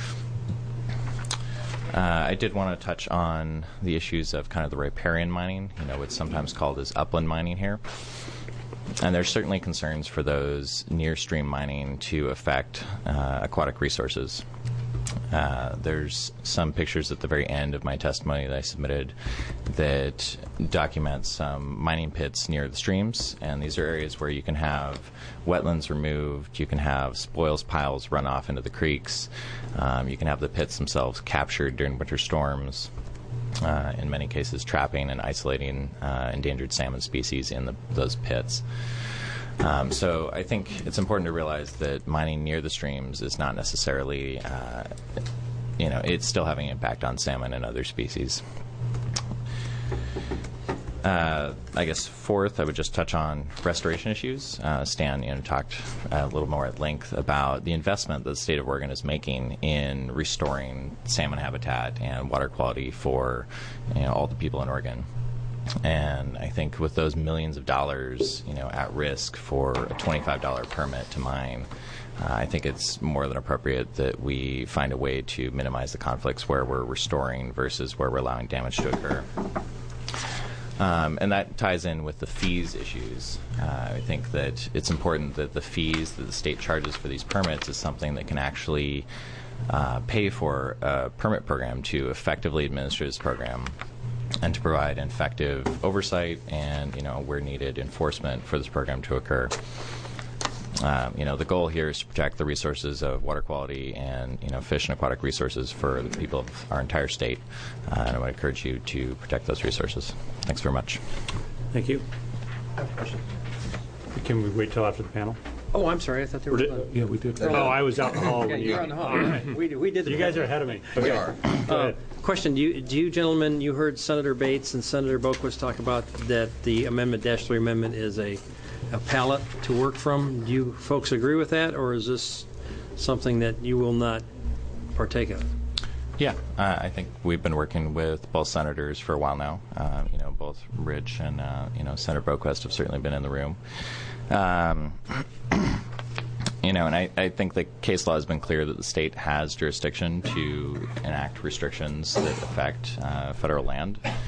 Uh, I did want to touch on the issues of kind of the riparian mining, you know, what's sometimes called as upland mining here. And there's certainly concerns for those near stream mining to affect uh, aquatic resources. Uh, there's some pictures at the very end of my testimony that I submitted that document some mining pits near the streams, and these are areas where you can have wetlands removed, you can have spoils piles run off into the creeks, um, you can have the pits themselves captured during winter storms, uh, in many cases trapping and isolating uh, endangered salmon species in the, those pits. Um, so I think it's important to realize that mining near the streams is not necessarily, uh, you know, it's still having an impact on salmon and other species. Uh, I guess fourth, I would just touch on restoration issues. Uh, Stan, you know, talked a little more at length about the investment that the state of Oregon is making in restoring salmon habitat and water quality for, you know, all the people in Oregon. And I think with those millions of dollars, you know, at risk for a twenty-five dollar permit to mine, uh, I think it's more than appropriate that we find a way to minimize the conflicts where we're restoring versus where we're allowing damage to occur. Um, and that ties in with the fees issues. Uh, I think that it's important that the fees that the state charges for these permits is something that can actually uh, pay for a permit program to effectively administer this program, and to provide effective oversight and, you know, where needed, enforcement for this program to occur. Um, you know, the goal here is to protect the resources of water quality and, you know, fish and aquatic resources for the people of our entire state. Uh, and I would encourage you to protect those resources. Thanks very much. Thank you. I have a question. Can we wait till after the panel? Oh, I'm sorry. I thought they were. Did, yeah, we did. Oh, I was out in the hall. Yeah, when you're you, on the hall. Right. We, we did. The you guys are ahead of me. We are. Uh, question: Do you, do you gentlemen, you heard Senator Bates and Senator Boquist talk about that the amendment dash three amendment is a a palette to work from? Do you folks agree with that, or is this something that you will not partake of? Yeah, uh, I think we've been working with both senators for a while now. Uh, you know, both Rich and uh, you know Senator Boquist have certainly been in the room. Um, You know, and I, I think the case law has been clear that the state has jurisdiction to enact restrictions that affect uh, federal land.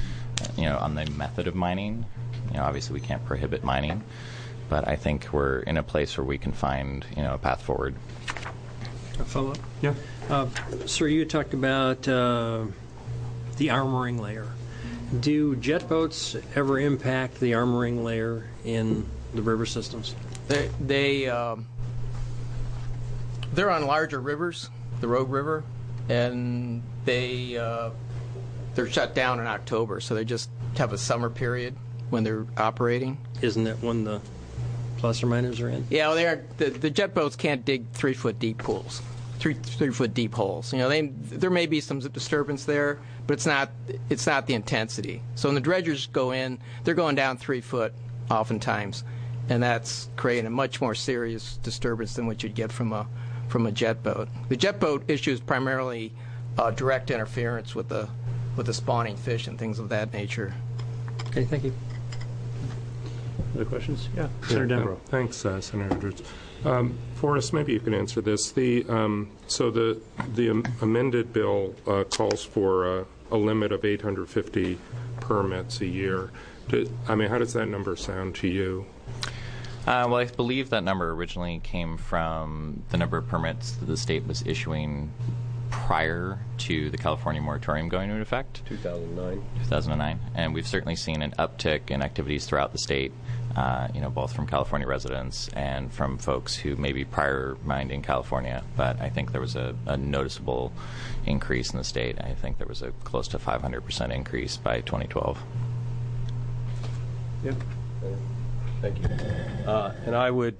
you know, on the method of mining. You know, obviously we can't prohibit mining, but I think we're in a place where we can find, you know, a path forward. A follow-up? Yeah. Uh, sir, you talked about uh, the armoring layer. Do jet boats ever impact the armoring layer in the river systems? They, they um, they're on larger rivers, the Rogue River, and they uh, they're shut down in October, so they just have a summer period when they're operating. Isn't that when the cluster miners are in? Yeah, well, they are, the, the jet boats can't dig three foot deep pools, three three foot deep holes. You know, they there may be some disturbance there, but it's not it's not the intensity. So when the dredgers go in, they're going down three foot oftentimes, and that's creating a much more serious disturbance than what you'd get from a from a jet boat. The jet boat issue is primarily uh, direct interference with the with the spawning fish and things of that nature. Okay, thank you. Other questions? Yeah, Senator Yeah, Denbrough. uh, Thanks, uh, Senator Edwards. Um, Forrest, maybe you can answer this. The um, so the the am- amended bill uh, calls for uh, a limit of eight hundred fifty permits a year. Do, I mean, how does that number sound to you? Uh, well, I believe that number originally came from the number of permits that the state was issuing prior to the California moratorium going into effect. two thousand nine. two thousand nine. And we've certainly seen an uptick in activities throughout the state, uh, you know, both from California residents and from folks who maybe prior mined in California. But I think there was a, a noticeable increase in the state. I think there was a close to five hundred percent increase by twenty twelve. Yeah. Thank you. Uh, and I would,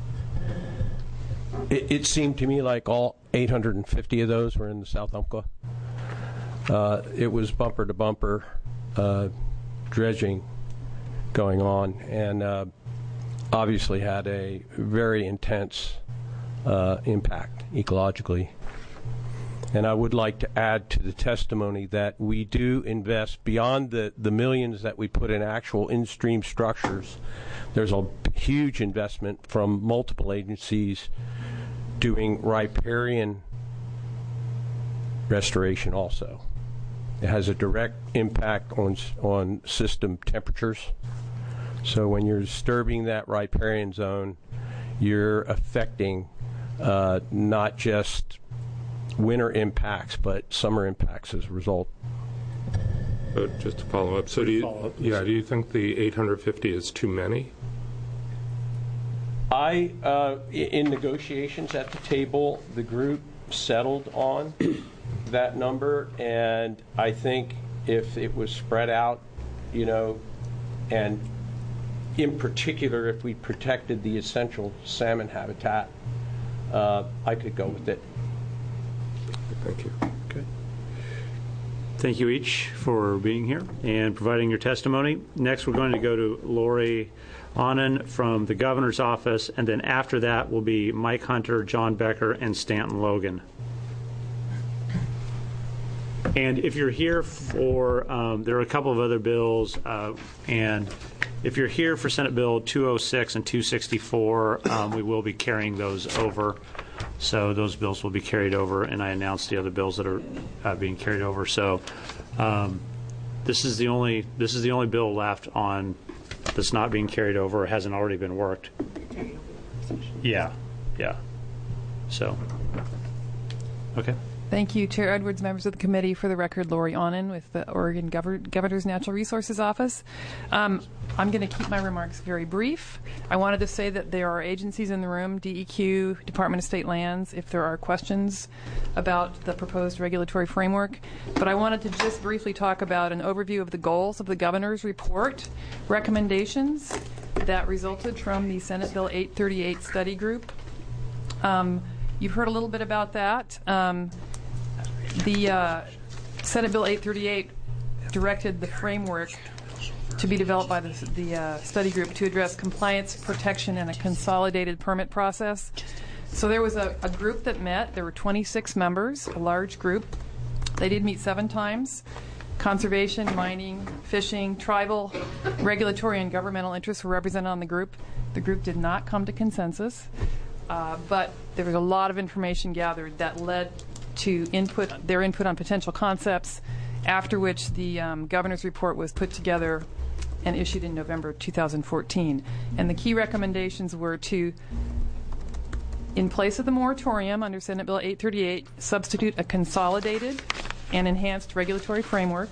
it, it seemed to me like all eight hundred fifty of those were in the South Umpqua. Uh, it was bumper to bumper uh, dredging going on, and uh, obviously had a very intense uh, impact ecologically. And I would like to add to the testimony that we do invest beyond the, the millions that we put in actual in-stream structures. There's a huge investment from multiple agencies doing riparian restoration also. It has a direct impact on on system temperatures. So when you're disturbing that riparian zone, you're affecting uh, not just winter impacts, but summer impacts as a result. But just to follow up, so do you, yeah, do you think the eight hundred fifty is too many? I, uh, in negotiations at the table, the group settled on that number, and I think if it was spread out, you know, and in particular if we protected the essential salmon habitat, uh, I could go with it. Thank you. Okay. Thank you each for being here and providing your testimony. Next, we're going to go to Lori Anand from the governor's office, and then after that will be Mike Hunter, John Becker, and Stanton Logan. And if you're here for, um, there are a couple of other bills, uh, and if you're here for Senate Bill two oh six and two sixty-four, um, we will be carrying those over. So those bills will be carried over, and I announced the other bills that are uh, being carried over. So um, this is the only this is the only bill left on that's not being carried over or hasn't already been worked. Yeah, yeah. So, okay. Thank you, Chair Edwards, members of the committee. For the record, Lori Anand with the Oregon Gover- Governor's Natural Resources Office. Um, I'm going to keep my remarks very brief. I wanted to say that there are agencies in the room, D E Q, Department of State Lands, if there are questions about the proposed regulatory framework. But I wanted to just briefly talk about an overview of the goals of the governor's report, recommendations that resulted from the Senate Bill eight thirty-eight study group. Um, you've heard a little bit about that. Um, The uh, Senate Bill eight thirty-eight directed the framework to be developed by the, the uh, study group to address compliance, protection, and a consolidated permit process. So there was a, a group that met. There were twenty-six members, a large group. They did meet seven times. Conservation, mining, fishing, tribal, regulatory, and governmental interests were represented on the group. The group did not come to consensus, uh, but there was a lot of information gathered that led to input, their input on potential concepts after which the um, governor's report was put together and issued in November two thousand fourteen. And the key recommendations were to, in place of the moratorium under Senate Bill eight thirty-eight, substitute a consolidated and enhanced regulatory framework.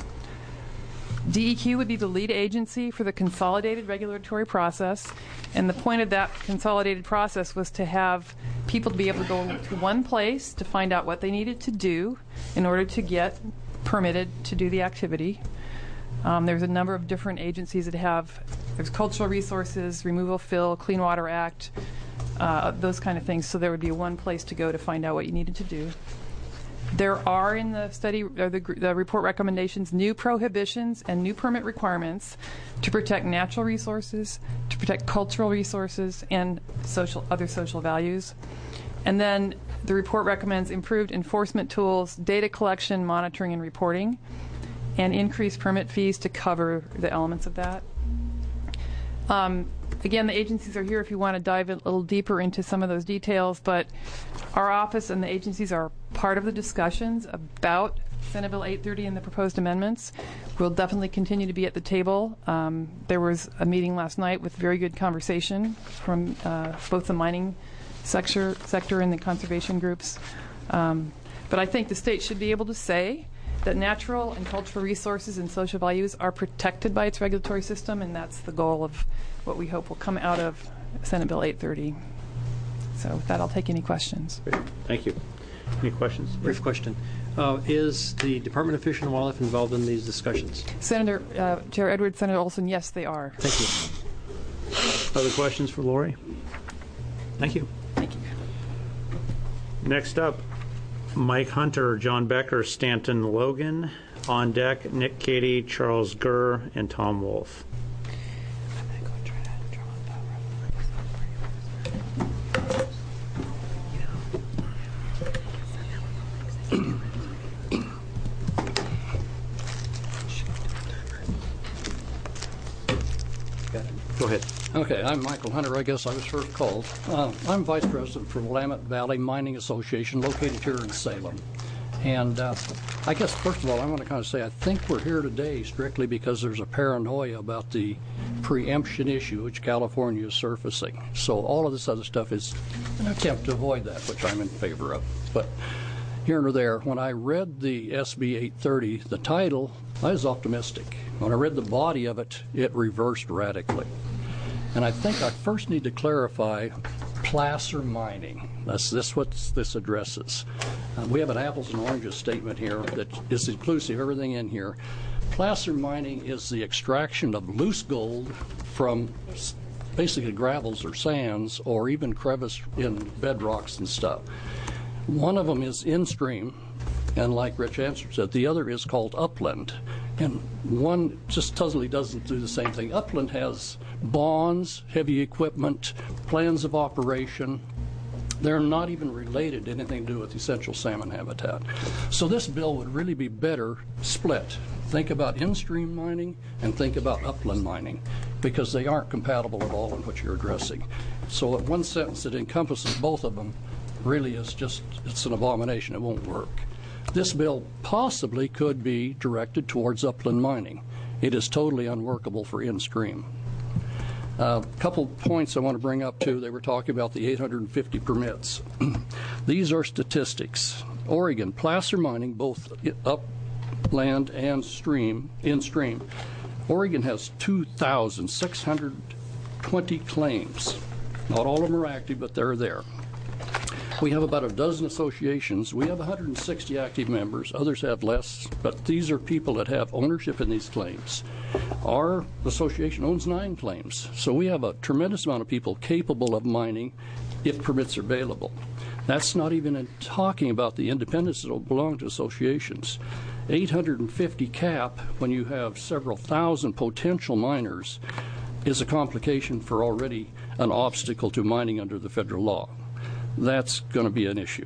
D E Q would be the lead agency for the consolidated regulatory process, and the point of that consolidated process was to have people to be able to go to one place to find out what they needed to do in order to get permitted to do the activity. Um, there's a number of different agencies that have, there's Cultural Resources, Removal Fill, Clean Water Act, uh, those kind of things, so there would be one place to go to find out what you needed to do. There are in the study, or the, the report recommendations, new prohibitions and new permit requirements to protect natural resources, to protect cultural resources, and social other social values. And then the report recommends improved enforcement tools, data collection, monitoring, and reporting, and increased permit fees to cover the elements of that. Um, Again, the agencies are here if you want to dive a little deeper into some of those details, but our office and the agencies are part of the discussions about Senate Bill eight thirty and the proposed amendments. We'll definitely continue to be at the table. Um, there was a meeting last night with very good conversation from uh, both the mining sector, sector and the conservation groups. Um, but I think the state should be able to say that natural and cultural resources and social values are protected by its regulatory system, and that's the goal of what we hope will come out of Senate Bill eight thirty. So with that, I'll take any questions. Great. Thank you. Any questions? Brief question. Uh, is the Department of Fish and Wildlife involved in these discussions? Senator, uh, Chair Edwards, Senator Olson, yes, they are. Thank you. Other questions for Lori? Thank you. Thank you. Next up, Mike Hunter, John Becker, Stanton Logan. On deck, Nick Cady, Charles Gurr, and Tom Wolf. Go ahead. Okay, I'm Michael Hunter. I guess I was first called. Uh, I'm Vice President for Willamette Valley Mining Association, located here in Salem. And uh, I guess, first of all, I want to kind of say I think we're here today strictly because there's a paranoia about the preemption issue which California is surfacing. So all of this other stuff is an attempt to avoid that, which I'm in favor of. But here or there, when I read the S B eight thirty, the title, I was optimistic. When I read the body of it, it reversed radically. And I think I first need to clarify placer mining. That's this what this addresses. Uh, we have an apples and oranges statement here that is inclusive of everything in here. Placer mining is the extraction of loose gold from basically gravels or sands or even crevice in bedrocks and stuff. One of them is in-stream, and like Rich Answer said, the other is called upland. And one just totally doesn't do the same thing. Upland has bonds, heavy equipment, plans of operation. They're not even related to anything to do with essential salmon habitat. So this bill would really be better split. Think about in-stream mining and think about upland mining, because they aren't compatible at all in what you're addressing. So in one sentence that encompasses both of them really is just, it's an abomination. It won't work. This bill possibly could be directed towards upland mining. It is totally unworkable for in-stream. A uh, couple points I want to bring up too. They were talking about the eight hundred fifty permits. These are statistics. Oregon, placer mining, both upland and stream, in-stream. Oregon has two thousand six hundred twenty claims. Not all of them are active, but they're there. We have about a dozen associations. We have one hundred sixty active members. Others have less, but these are people that have ownership in these claims. Our association owns nine claims, so we have a tremendous amount of people capable of mining if permits are available. That's not even in talking about the independents that belong to associations. eight hundred fifty cap, when you have several thousand potential miners, is a complication for already an obstacle to mining under the federal law. That's going to be an issue.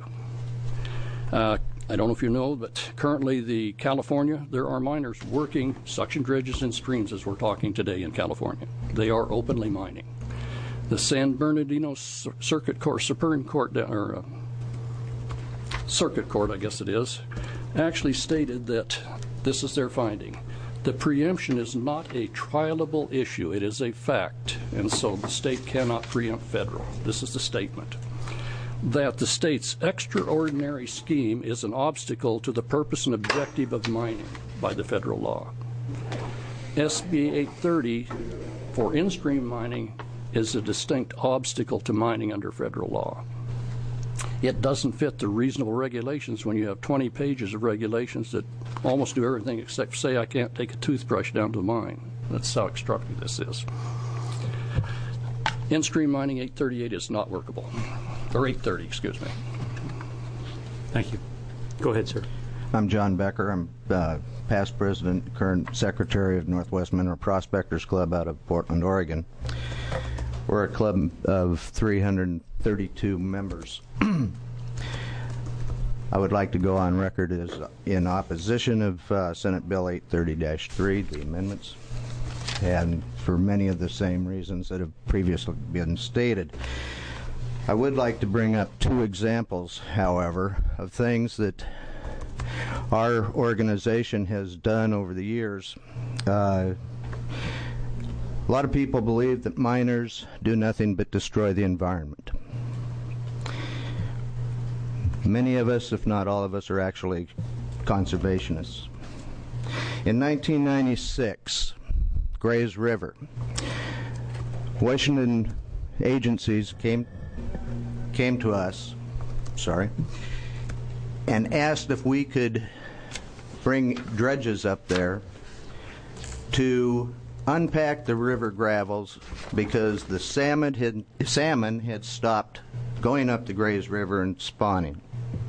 Uh, I don't know if you know, but currently the California, there are miners working suction dredges and streams as we're talking today in California. They are openly mining. The San Bernardino Circuit Court, Supreme Court, or uh, Circuit Court, I guess it is, actually stated that This is their finding. The preemption is not a trialable issue. It is a fact, and so the state cannot preempt federal. This is the statement. That the state's extraordinary scheme is an obstacle to the purpose and objective of mining by the federal law. S B eight thirty for in-stream mining is a distinct obstacle to mining under federal law. It doesn't fit the reasonable regulations when you have twenty pages of regulations that almost do everything except say I can't take a toothbrush down to the mine. That's how extractive this is. In-stream mining eight thirty-eight is not workable. Or eight thirty, excuse me. Thank you. Go ahead, sir. I'm John Becker. I'm uh, past president, current secretary of Northwest Mineral Prospectors Club out of Portland, Oregon. We're a club of three hundred thirty-two members. I would like to go on record as in opposition of uh, Senate Bill eight thirty dash three, the amendments, and for many of the same reasons that have previously been stated. I would like to bring up two examples, however, of things that our organization has done over the years. Uh, a lot of people believe that miners do nothing but destroy the environment. Many of us, if not all of us, are actually conservationists. In nineteen ninety-six, Grays River, Washington agencies came came to us, sorry, and asked if we could bring dredges up there to unpack the river gravels because the salmon had salmon had stopped going up the Grays River and spawning.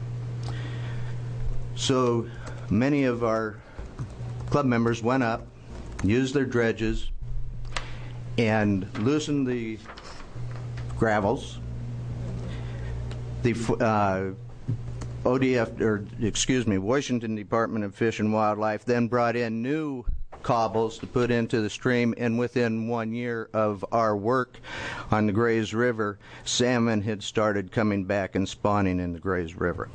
So many of our club members went up, used their dredges, and loosened the gravels. The uh, O D F, or excuse me, Washington Department of Fish and Wildlife then brought in new cobbles to put into the stream, and within one year of our work on the Grays River, salmon had started coming back and spawning in the Grays River.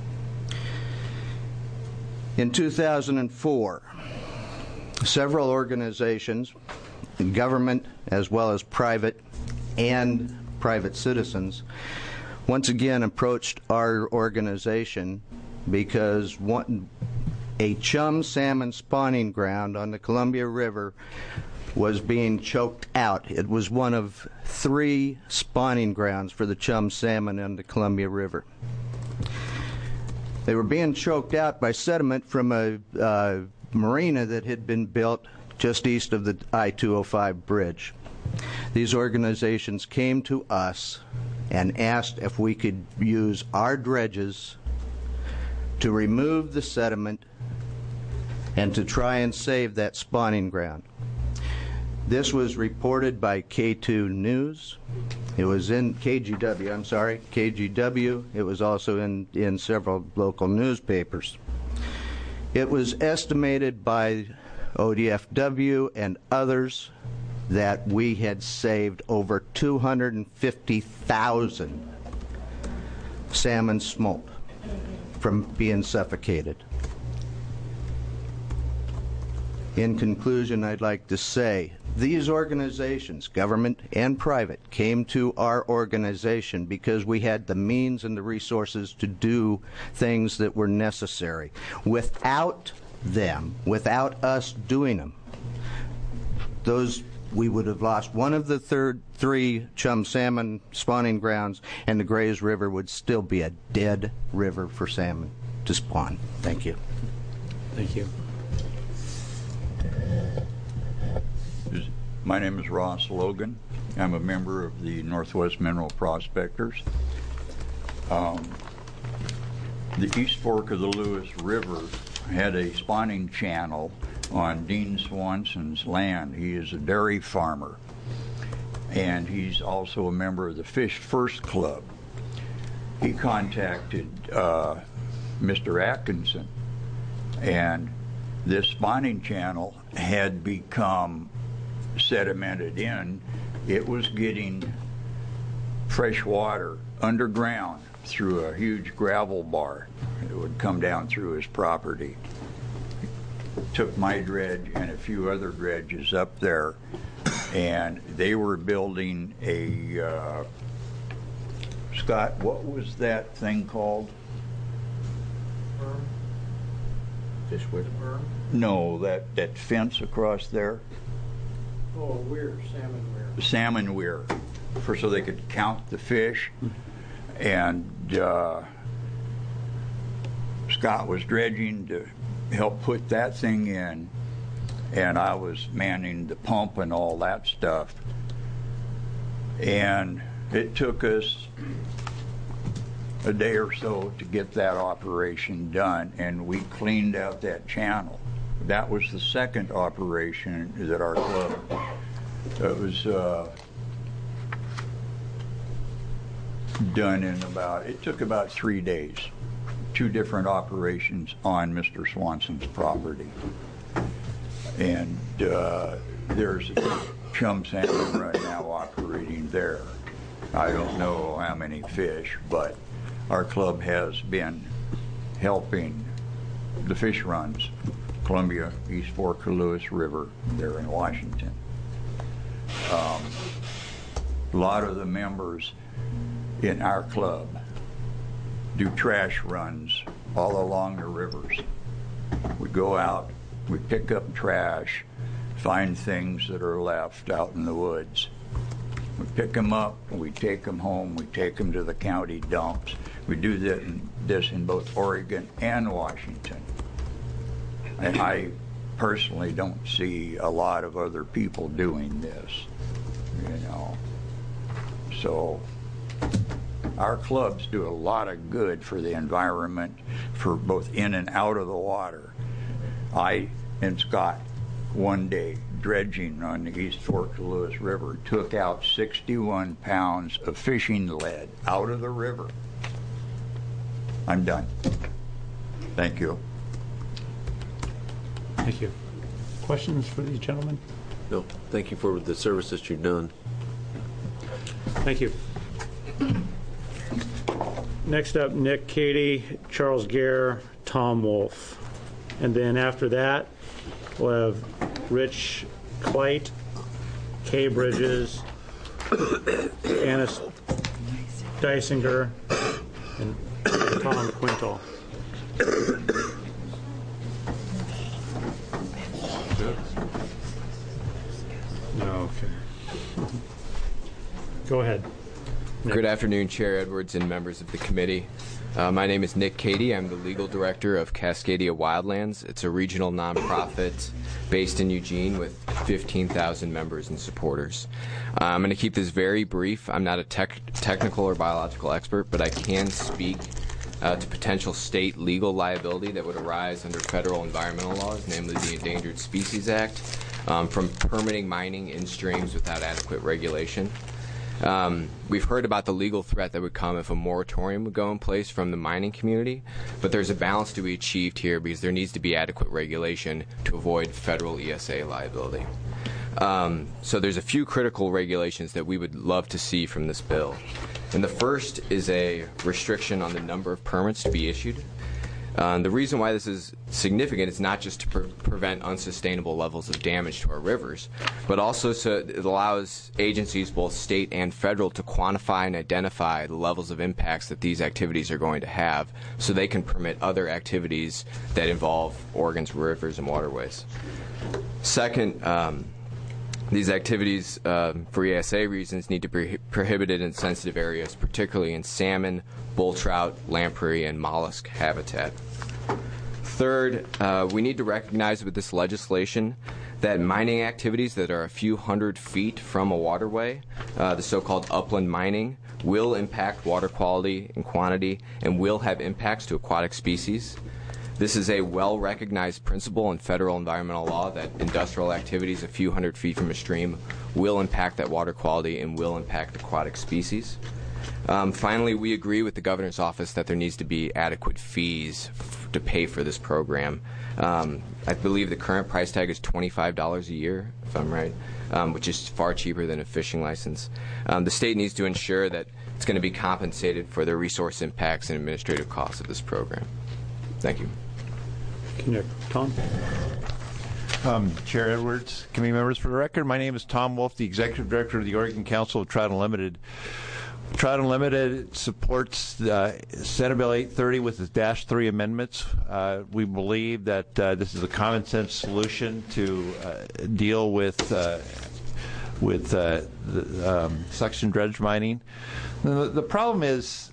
In two thousand four, several organizations, government as well as private and private citizens, once again approached our organization because one, a chum salmon spawning ground on the Columbia River was being choked out. It was one of three spawning grounds for the chum salmon on the Columbia River. They were being choked out by sediment from a uh, marina that had been built just east of the I two oh five bridge. These organizations came to us and asked if we could use our dredges to remove the sediment and to try and save that spawning ground. This was reported by K two News. It was in K G W, I'm sorry, K G W. It was also in, in several local newspapers. It was estimated by O D F W and others that we had saved over two hundred fifty thousand salmon smolt from being suffocated. In conclusion, I'd like to say these organizations, government and private, came to our organization because we had the means and the resources to do things that were necessary. Without them, without us doing them, those we would have lost one of the third three chum salmon spawning grounds, and the Grays River would still be a dead river for salmon to spawn. Thank you. Thank you. My name is Ross Logan. I'm a member of the Northwest Mineral Prospectors. Um, the East Fork of the Lewis River had a spawning channel on Dean Swanson's land. He is a dairy farmer, and he's also a member of the Fish First Club. He contacted uh, Mister Atkinson, and this spawning channel had become sedimented in. It was getting fresh water underground through a huge gravel bar. It would come down through his property. took my dredge and a few other dredges up there, and they were building a, uh, Scott, what was that thing called? Berm? Fish with a berm? No, that, that fence across there. Oh, weir, salmon weir. Salmon weir, for so they could count the fish. And uh, Scott was dredging to help put that thing in, and I was manning the pump and all that stuff. And it took us a day or so to get that operation done, and we cleaned out that channel. That was the second operation that our club, it was uh, done in about, it took about three days. Two different operations on Mister Swanson's property. And uh, there's a chum salmon right now operating there. I don't know how many fish, but our club has been helping the fish runs, Columbia, East Fork of Lewis River, there in Washington. Um, a lot of the members in our club do trash runs all along the rivers. We go out, we pick up trash, find things that are left out in the woods. We pick them up, we take them home, we take them to the county dumps. We do this in, this in both Oregon and Washington. And I personally don't see a lot of other people doing this, you know. So our clubs do a lot of good for the environment, for both in and out of the water. I and Scott, one day, dredging on the East Fork of Lewis River, took out sixty-one pounds of fishing lead out of the river. I'm done. Thank you. Thank you. Questions for these gentlemen? No, thank you for the service that you've done. Thank you. Next up, Nick Cady, Charles Gare, Tom Wolf. And then after that, we'll have Rich Clyte, Kay Bridges, Annis Dysinger, and Tom Quintal. No, okay. Go ahead. Nick. Good afternoon, Chair Edwards and members of the committee. Uh, my name is Nick Cady. I'm the legal director of Cascadia Wildlands. It's a regional nonprofit based in Eugene with fifteen thousand members and supporters. Uh, I'm going to keep this very brief. I'm not a tech technical or biological expert, but I can speak uh, to potential state legal liability that would arise under federal environmental laws, namely the Endangered Species Act, um, from permitting mining in streams without adequate regulation. Um, we've heard about the legal threat that would come if a moratorium would go in place from the mining community, but there's a balance to be achieved here because there needs to be adequate regulation to avoid federal E S A liability. Um, so there's a few critical regulations that we would love to see from this bill. And the first is a restriction on the number of permits to be issued. Uh, the reason why this is significant is not just to pre prevent unsustainable levels of damage to our rivers, but also so it allows agencies, both state and federal, to quantify and identify the levels of impacts that these activities are going to have so they can permit other activities that involve Oregon's rivers and waterways. Second, um, these activities, uh, for E S A reasons, need to be prohibited in sensitive areas, particularly in salmon, bull trout, lamprey, and mollusk habitat. Third, uh, we need to recognize with this legislation that mining activities that are a few hundred feet from a waterway, uh, the so-called upland mining, will impact water quality and quantity and will have impacts to aquatic species. This is a well-recognized principle in federal environmental law that industrial activities a few hundred feet from a stream will impact that water quality and will impact aquatic species. Um, finally, we agree with the Governor's Office that there needs to be adequate fees f to pay for this program. Um, I believe the current price tag is twenty-five dollars a year, if I'm right, um, which is far cheaper than a fishing license. Um, the state needs to ensure that it's going to be compensated for the resource impacts and administrative costs of this program. Thank you. Can you, Tom? Um, Chair Edwards, committee members, for the record, my name is Tom Wolf, the Executive Director of the Oregon Council of Trout Unlimited. Trout Unlimited supports uh, Senate Bill eight thirty with its Dash three amendments. Uh, we believe that uh, this is a common sense solution to uh, deal with uh, with uh, the, um, suction dredge mining. The, the problem is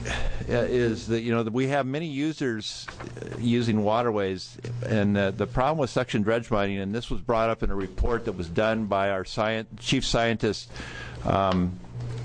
is that you know that we have many users using waterways, and uh, the problem with suction dredge mining, and this was brought up in a report that was done by our science, chief scientist um,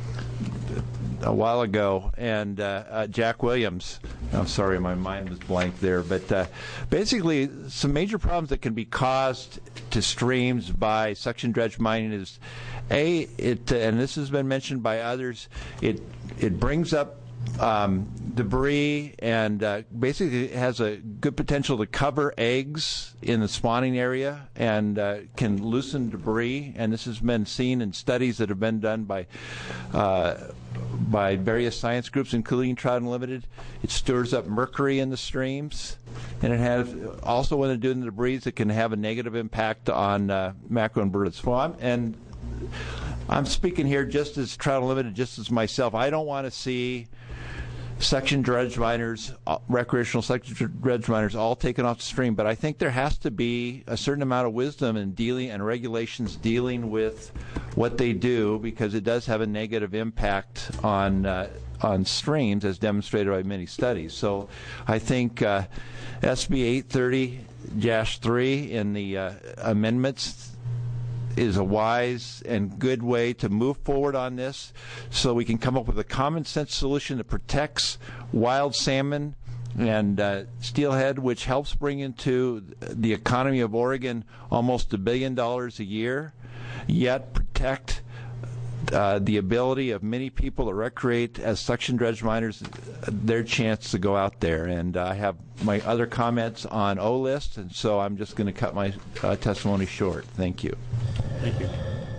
a while ago, and uh, uh, Jack Williams. I'm sorry, my mind was blank there, but uh, basically some major problems that can be caused to streams by suction dredge mining is, A, it, and this has been mentioned by others, it it brings up um, debris and uh, basically has a good potential to cover eggs in the spawning area and uh, can loosen debris, and this has been seen in studies that have been done by uh, by various science groups, including Trout Unlimited. It stirs up mercury in the streams, and it has also, when they're doing the debris, it can have a negative impact on uh, macroinvertebrates. Well, I'm, and I'm speaking here just as Trout Unlimited, just as myself. I don't want to see suction dredge miners, uh, recreational suction dredge miners, all taken off the stream. But I think there has to be a certain amount of wisdom in dealing and regulations dealing with what they do, because it does have a negative impact on uh, on streams, as demonstrated by many studies. So I think uh, S B eight thirty dash three in the uh, amendments is a wise and good way to move forward on this, so we can come up with a common sense solution that protects wild salmon and uh, steelhead, which helps bring into the economy of Oregon almost a billion dollars a year, yet protect uh, the ability of many people to recreate as suction dredge miners, their chance to go out there. And uh, I have my other comments on O-List, and so I'm just going to cut my uh, testimony short. Thank you. Thank you.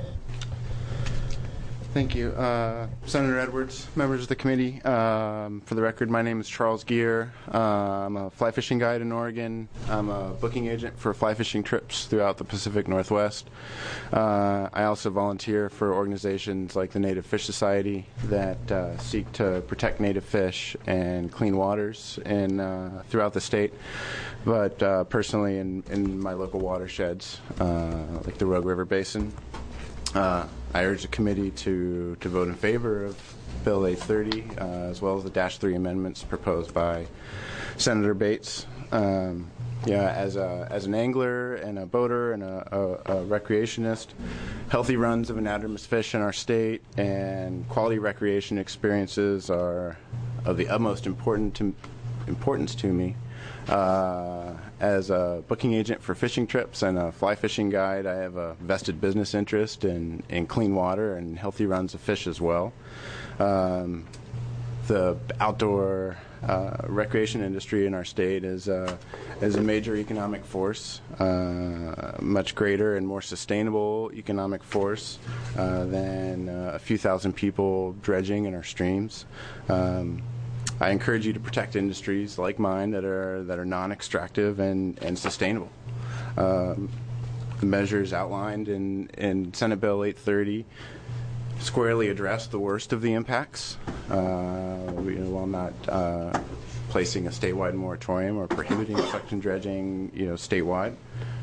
Thank you. Uh, Senator Edwards, members of the committee. Um, for the record, my name is Charles Gear. Uh, I'm a fly fishing guide in Oregon. I'm a booking agent for fly fishing trips throughout the Pacific Northwest. Uh, I also volunteer for organizations like the Native Fish Society that uh, seek to protect native fish and clean waters in, uh, throughout the state. But uh, personally, in, in my local watersheds, uh, like the Rogue River Basin, uh, I urge the committee to, to vote in favor of Bill eight thirty, uh, as well as the Dash three amendments proposed by Senator Bates. Um, yeah, as a as an angler and a boater and a, a, a recreationist, healthy runs of anadromous fish in our state and quality recreation experiences are of the utmost important to, importance to me. Uh, as a booking agent for fishing trips and a fly fishing guide, I have a vested business interest in, in clean water and healthy runs of fish as well. Um, the outdoor uh, recreation industry in our state is, uh, is a major economic force, uh, much greater and more sustainable economic force uh, than uh, a few thousand people dredging in our streams. Um, I encourage you to protect industries like mine that are that are non-extractive and, and sustainable. Um, the measures outlined in, in Senate Bill eight thirty squarely address the worst of the impacts, uh, you know, while not uh, placing a statewide moratorium or prohibiting suction dredging, you know, statewide.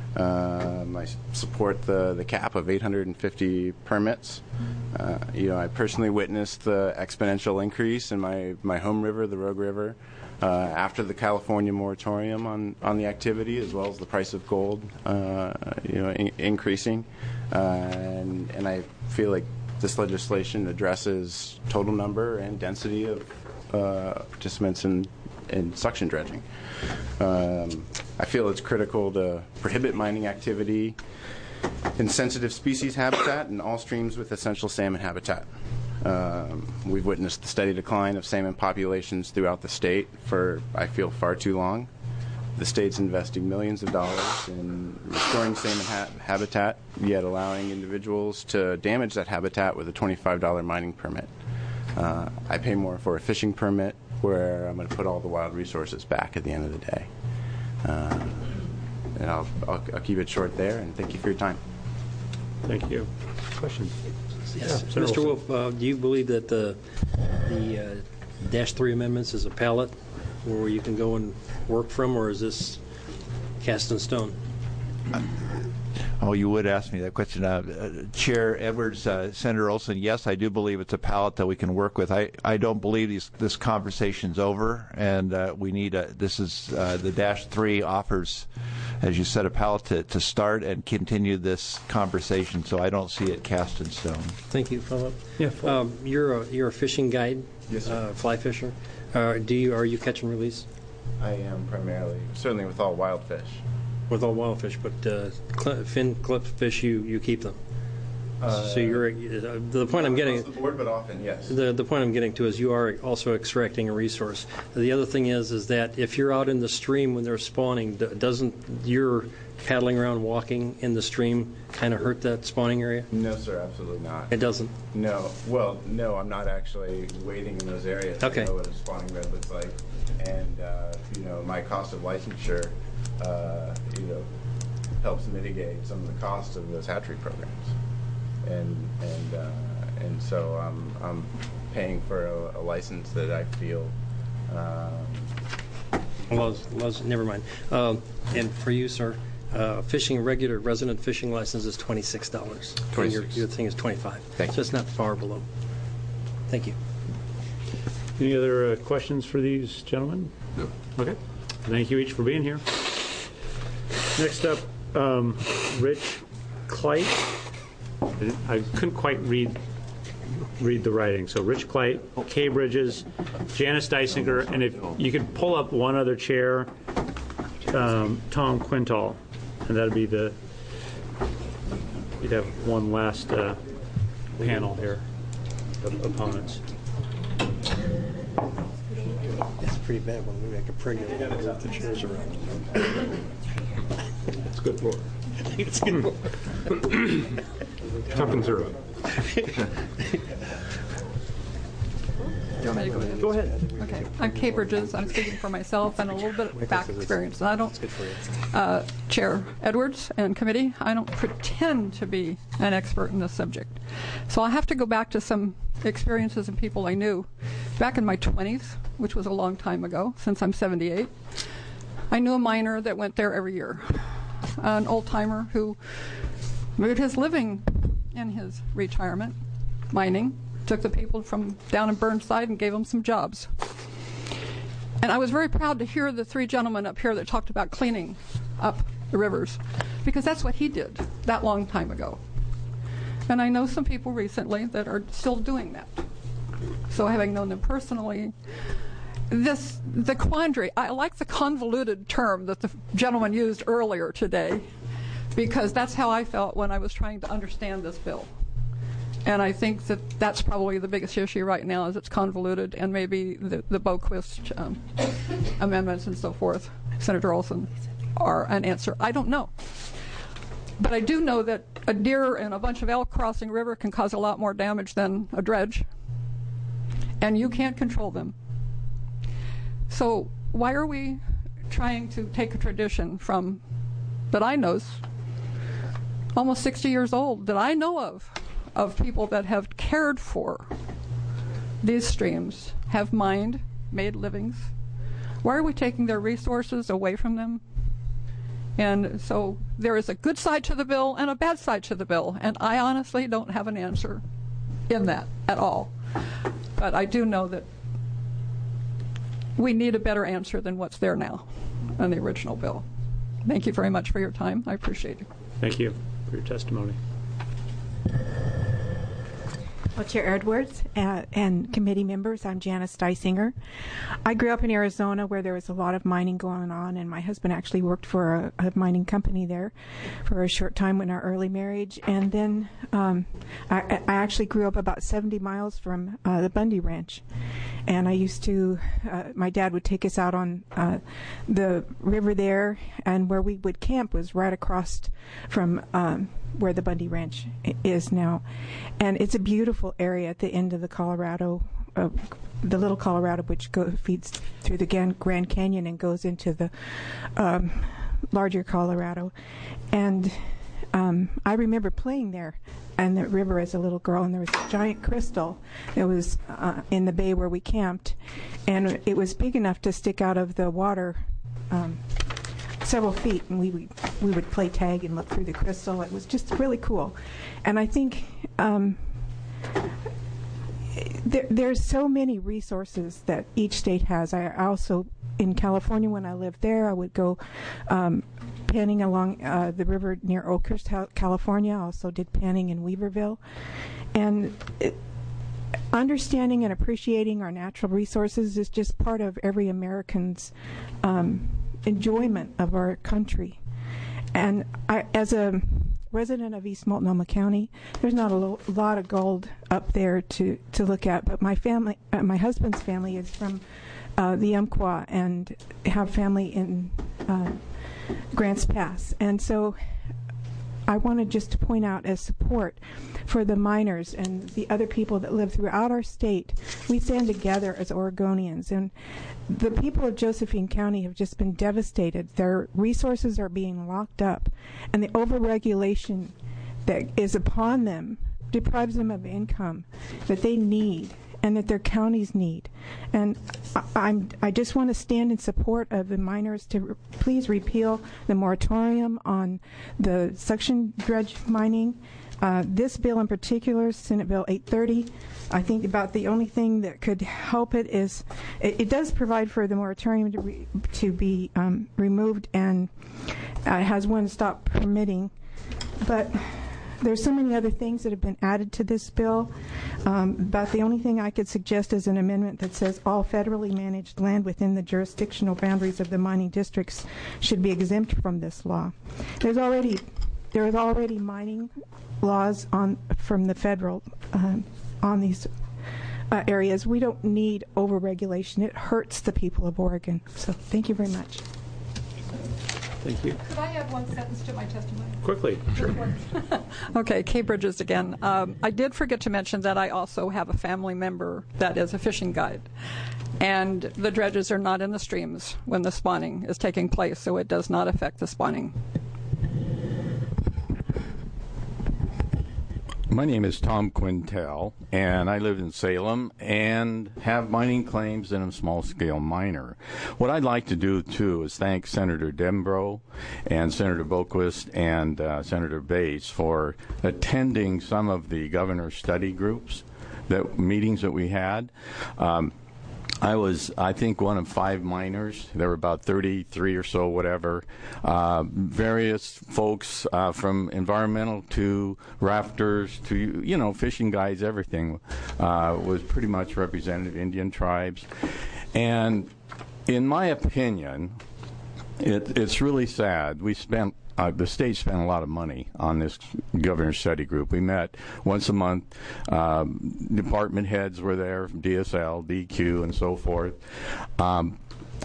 Um, I support the, the cap of eight hundred fifty permits. Uh, you know, I personally witnessed the exponential increase in my, my home river, the Rogue River, uh, after the California moratorium on, on the activity, as well as the price of gold, uh, you know, in, increasing. Uh, and, and I feel like this legislation addresses total number and density of uh, participants in, in suction dredging. Um, I feel it's critical to prohibit mining activity in sensitive species habitat and all streams with essential salmon habitat. Um, we've witnessed the steady decline of salmon populations throughout the state for, I feel, far too long. The state's investing millions of dollars in restoring salmon ha- habitat, yet allowing individuals to damage that habitat with a twenty-five dollar mining permit. Uh, I pay more for a fishing permit where I'm going to put all the wild resources back at the end of the day. Uh, and I'll, I'll, I'll keep it short there, and thank you for your time. Thank you. Questions? Yes. Yeah, Mister Wolf, uh, do you believe that the the uh, Dash three amendments is a pallet where you can go and work from, or is this cast in stone? Oh, you would ask me that question. Uh, uh, Chair Edwards, uh, Senator Olson, yes, I do believe it's a palette that we can work with. I, I don't believe these, this conversation's over, and uh, we need a, this is, uh, the Dash three offers, as you said, a palette to, to start and continue this conversation, so I don't see it cast in stone. Thank you, Philip. Yeah, um, you're a, you're a fishing guide, yes, sir. Uh, fly fisher. Uh, do you, are you catch and release? I am primarily, certainly with all wild fish. With all wild fish, but uh, cl- fin clip fish, you, you keep them. Uh, so you're uh, the point I'm getting. Across the board, but often, yes. The the point I'm getting to is you are also extracting a resource. The other thing is is that if you're out in the stream when they're spawning, doesn't your paddling around, walking in the stream, kind of hurt that spawning area? No, sir, absolutely not. It doesn't. No, well, no, I'm not actually wading in those areas. Okay. I know what a spawning bed looks like, and uh, you know, my cost of licensure. Uh, you know, helps mitigate some of the costs of those hatchery programs, and and uh, and so I'm I'm paying for a, a license that I feel. Um, well, well, never mind. Um, and for you, sir, uh, fishing regular resident fishing license is twenty six dollars. Twenty your, six. your thing is twenty five. Thank so you. it's not far below. Thank you. Any other uh, questions for these gentlemen? No. Okay. Thank you each for being here. Next up, um, Rich Kleit. I couldn't quite read read the writing. So Rich Kleit, Kay Bridges, Janice Dysinger, and if you could pull up one other chair, um, Tom Quintal, and that'd be the. You'd have one last uh, panel here of opponents. It's pretty bad when we make a pretty move the chairs around. It's good for It's good for Tough and zero. Ready to go ahead? Go ahead. Okay. I'm Kay Bridges. I'm speaking for myself and a little bit of back experience. And I don't, uh, Chair Edwards and committee, I don't pretend to be an expert in this subject. So I have to go back to some experiences and people I knew back in my twenties, which was a long time ago, since I'm seventy-eight. I knew a miner that went there every year, an old-timer who made his living in his retirement mining, took the people from down in Burnside and gave them some jobs. And I was very proud to hear the three gentlemen up here that talked about cleaning up the rivers, because that's what he did that long time ago. And I know some people recently that are still doing that. So having known them personally, this the quandary, I like the convoluted term that the gentleman used earlier today, because that's how I felt when I was trying to understand this bill. And I think that that's probably the biggest issue right now, is it's convoluted, and maybe the, the Boquist um, amendments and so forth, Senator Olson, are an answer. I don't know. But I do know that a deer and a bunch of elk crossing a river can cause a lot more damage than a dredge, and you can't control them. So why are we trying to take a tradition from, that I know is almost sixty years old, that I know of, of people that have cared for these streams, have mined, made livings? Why are we taking their resources away from them? And so there is a good side to the bill and a bad side to the bill, and I honestly don't have an answer in that at all. But I do know that we need a better answer than what's there now on the original bill. Thank you very much for your time. I appreciate it. Thank you for your testimony. Well, Chair Edwards uh, and committee members, I'm Janice Dysinger. I grew up in Arizona where there was a lot of mining going on, and my husband actually worked for a, a mining company there for a short time in our early marriage. And then um, I, I actually grew up about seventy miles from uh, the Bundy Ranch. And I used to, uh, my dad would take us out on uh, the river there, and where we would camp was right across from um, where the Bundy Ranch is now. And it's a beautiful area at the end of the Colorado, uh, the Little Colorado, which go, feeds through the Grand Canyon and goes into the um, larger Colorado. And um, I remember playing there in the river as a little girl, and there was a giant crystal that was uh, in the bay where we camped, and it was big enough to stick out of the water um, several feet, and we would, we would play tag and look through the crystal. It was just really cool. And I think um, there, there's so many resources that each state has. I also, in California, when I lived there, I would go um, panning along uh, the river near Oakhurst, California. I also did panning in Weaverville. And it, understanding and appreciating our natural resources is just part of every American's um, enjoyment of our country. And I, as a resident of East Multnomah County, there's not a lo- lot of gold up there to, to look at, but my family, uh, my husband's family is from uh, the Umpqua and have family in uh, Grants Pass. And so I wanted just to point out as support for the miners and the other people that live throughout our state, we stand together as Oregonians. And the people of Josephine County have just been devastated. Their resources are being locked up, and the overregulation that is upon them deprives them of income that they need and that their counties need. And I, I'm, I just want to stand in support of the miners to re- please repeal the moratorium on the suction dredge mining. Uh, this bill in particular, Senate Bill eight thirty, I think about the only thing that could help it is it, it does provide for the moratorium to, re, to be um, removed, and uh, has one stop permitting. But there's so many other things that have been added to this bill. Um, about the only thing I could suggest is an amendment that says all federally managed land within the jurisdictional boundaries of the mining districts should be exempt from this law. There's already there is already mining laws on from the federal uh, on these uh, areas. We don't need overregulation. It hurts the people of Oregon. So thank you very much. Thank you. Could I add one sentence to my testimony? Quickly, sure. Okay, Kay Bridges again. Um, I did forget to mention that I also have a family member that is a fishing guide. And the dredges are not in the streams when the spawning is taking place, so it does not affect the spawning. My name is Tom Quintel, and I live in Salem and have mining claims and I'm a small-scale miner. What I'd like to do, too, is thank Senator Dembro and Senator Boquist and uh, Senator Bates for attending some of the governor's study groups, that meetings that we had. Um, I was, I think, one of five miners. There were about thirty-three or so, whatever. Uh, various folks uh, from environmental to rafters to, you know, fishing guides, everything uh, was pretty much represented, Indian tribes. And in my opinion, it, it's really sad. We spent Uh, the state spent a lot of money on this governor's study group. We met once a month. Um, department heads were there, from D S L, D Q, and so forth. Um,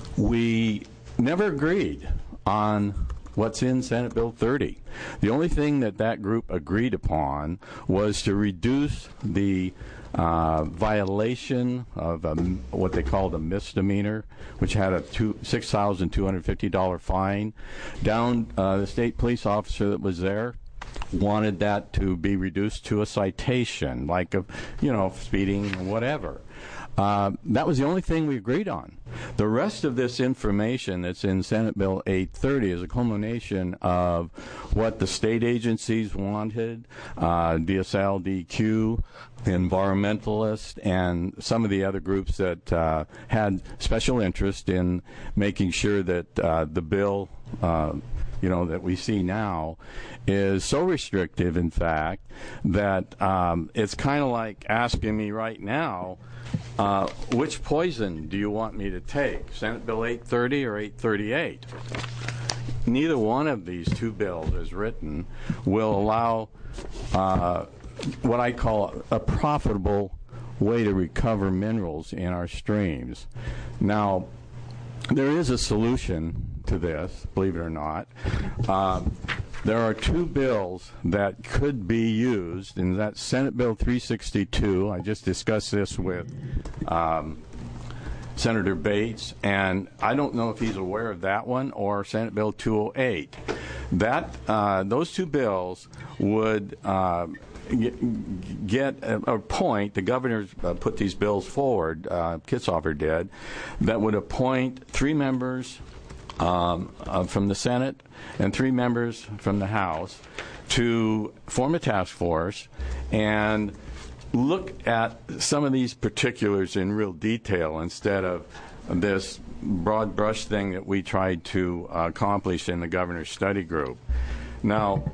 we never agreed on what's in Senate Bill thirty. The only thing that that group agreed upon was to reduce the uh, violation of a, what they called a misdemeanor, which had a two, six thousand two hundred fifty dollars fine, down. Uh, the state police officer that was there wanted that to be reduced to a citation, like a, you know, speeding or whatever. Uh, that was the only thing we agreed on. The rest of this information that's in Senate Bill eight thirty is a culmination of what the state agencies wanted, uh, D S L, D Q, environmentalists, and some of the other groups that uh, had special interest in making sure that uh, the bill uh, you know, that we see now is so restrictive, in fact, that um, it's kind of like asking me right now, uh, which poison do you want me to take, Senate Bill eight thirty or eight thirty-eight? Neither one of these two bills, as written, will allow uh, what I call a profitable way to recover minerals in our streams. Now, there is a solution to this, believe it or not. Um, there are two bills that could be used, and that's Senate Bill three sixty-two. I just discussed this with um, Senator Bates, and I don't know if he's aware of that one or Senate Bill two oh eight. That uh, those two bills would uh, get, get a, a point. The governors uh, put these bills forward. Uh, Kitzhofer did, that would appoint three members um, uh, from the Senate and three members from the House to form a task force and look at some of these particulars in real detail instead of this broad brush thing that we tried to uh, accomplish in the governor's study group. Now,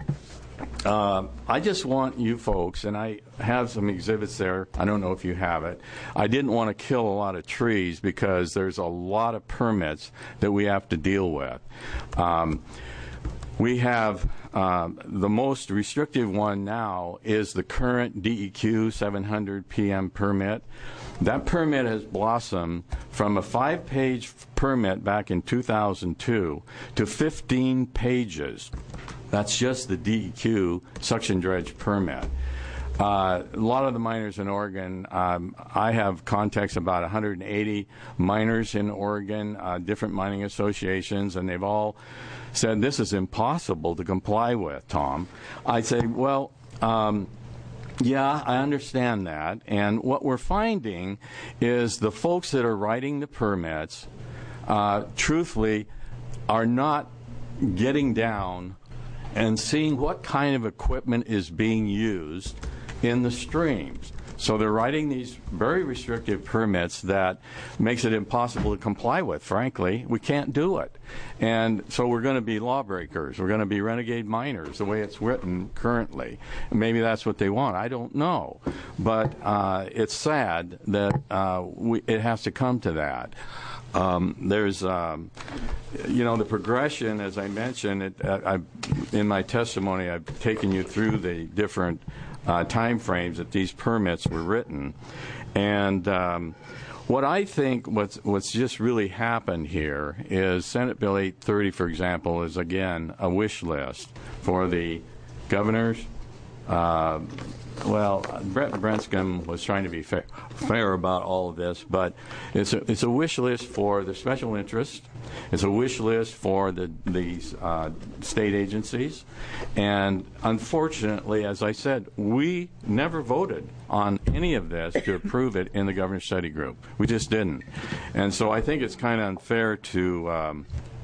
uh, I just want you folks, and I have some exhibits there. I don't know if you have it. I didn't want to kill a lot of trees because there's a lot of permits that we have to deal with. Um, We have um, the most restrictive one now is the current D E Q seven hundred P M permit. That permit has blossomed from a five-page permit back in two thousand two to fifteen pages. That's just the D E Q suction dredge permit. Uh, a lot of the miners in Oregon, um, I have contacts about one hundred eighty miners in Oregon, uh, different mining associations, and they've all said this is impossible to comply with, Tom. I say, well, um, yeah, I understand that. And what we're finding is the folks that are writing the permits, uh, truthfully, are not getting down and seeing what kind of equipment is being used in the streams. So they're writing these very restrictive permits that makes it impossible to comply with, frankly. We can't do it. And so we're going to be lawbreakers. We're going to be renegade miners, the way it's written currently. Maybe that's what they want. I don't know. But uh, it's sad that uh, we, it has to come to that. Um, there's, um, you know, the progression, as I mentioned, it, uh, I, in my testimony, I've taken you through the different uh, time frames that these permits were written. And um, what I think what's, what's just really happened here is Senate Bill eight thirty, for example, is, again, a wish list for the governors. Uh, well, Brett Brenscombe was trying to be fair, fair about all of this, but it's a, it's a wish list for the special interest. It's a wish list for the these uh, state agencies. And unfortunately, as I said, we never voted on any of this to approve it in the governor's study group. We just didn't. And so I think it's kind of unfair to um,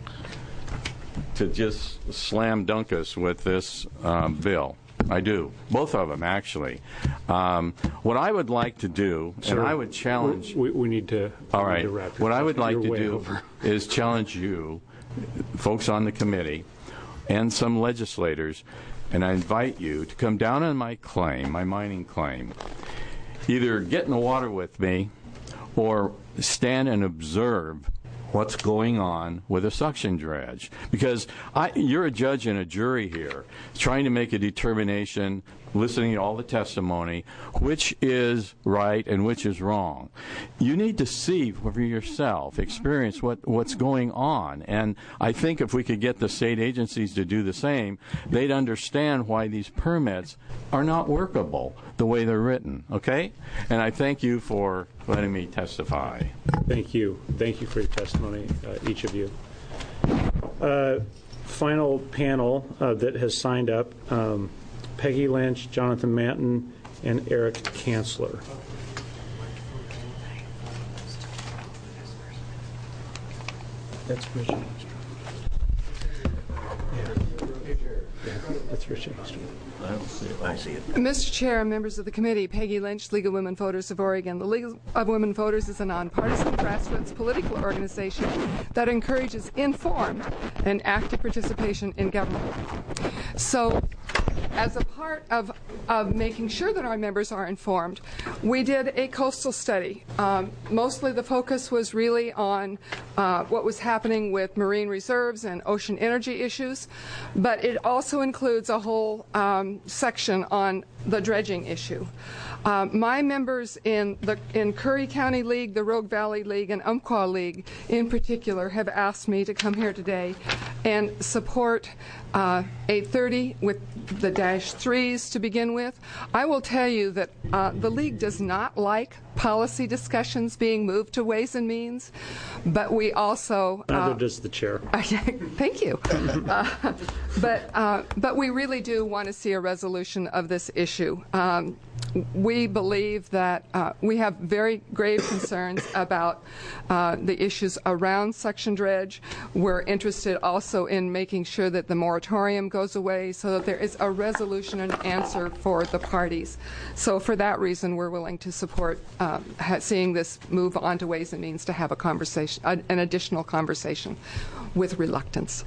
to just slam dunk us with this um, bill. I do. Both of them, actually. Um, what I would like to do, Sir, and I would challenge... We, we need to All we right. need to wrap What this I up. would like You're to way do over. is challenge you, folks on the committee, and some legislators, and I invite you to come down on my claim, my mining claim. Either get in the water with me or stand and observe what's going on with a suction dredge. Because I, you're a judge and a jury here, trying to make a determination, listening to all the testimony, which is right and which is wrong. You need to see for yourself, experience what, what's going on. And I think if we could get the state agencies to do the same, they'd understand why these permits are not workable the way they're written, okay? And I thank you for letting me testify. Thank you. Thank you for your testimony, uh, each of you. Uh, final panel uh, that has signed up, um, Peggy Lynch, Jonathan Manton, and Eric Kanzler. That's Richard. Yeah. That's Richard. I don't see it. I see it. Mister Chair and members of the committee, Peggy Lynch, League of Women Voters of Oregon. The League of Women Voters is a nonpartisan grassroots political organization that encourages informed and active participation in government. So, as a part of, of making sure that our members are informed, we did a coastal study. Um, mostly the focus was really on uh, what was happening with marine reserves and ocean energy issues, but it also includes a whole um, section on the dredging issue. Uh, my members in the in Curry County League, the Rogue Valley League, and Umpqua League in particular have asked me to come here today and support uh, eight thirty with the dash threes to begin with. I will tell you that uh, the League does not like policy discussions being moved to Ways and Means, but we also... Neither uh, does the chair. Thank you. uh, but, uh, but we really do want to see a resolution of this issue. Um, we believe that uh, we have very grave concerns about uh, the issues around suction dredge. We're interested also in making sure that the moratorium goes away so that there is a resolution and answer for the parties. So for that reason, we're willing to support um, ha- seeing this move on to Ways and Means to have a conversation, a, an additional conversation, with reluctance.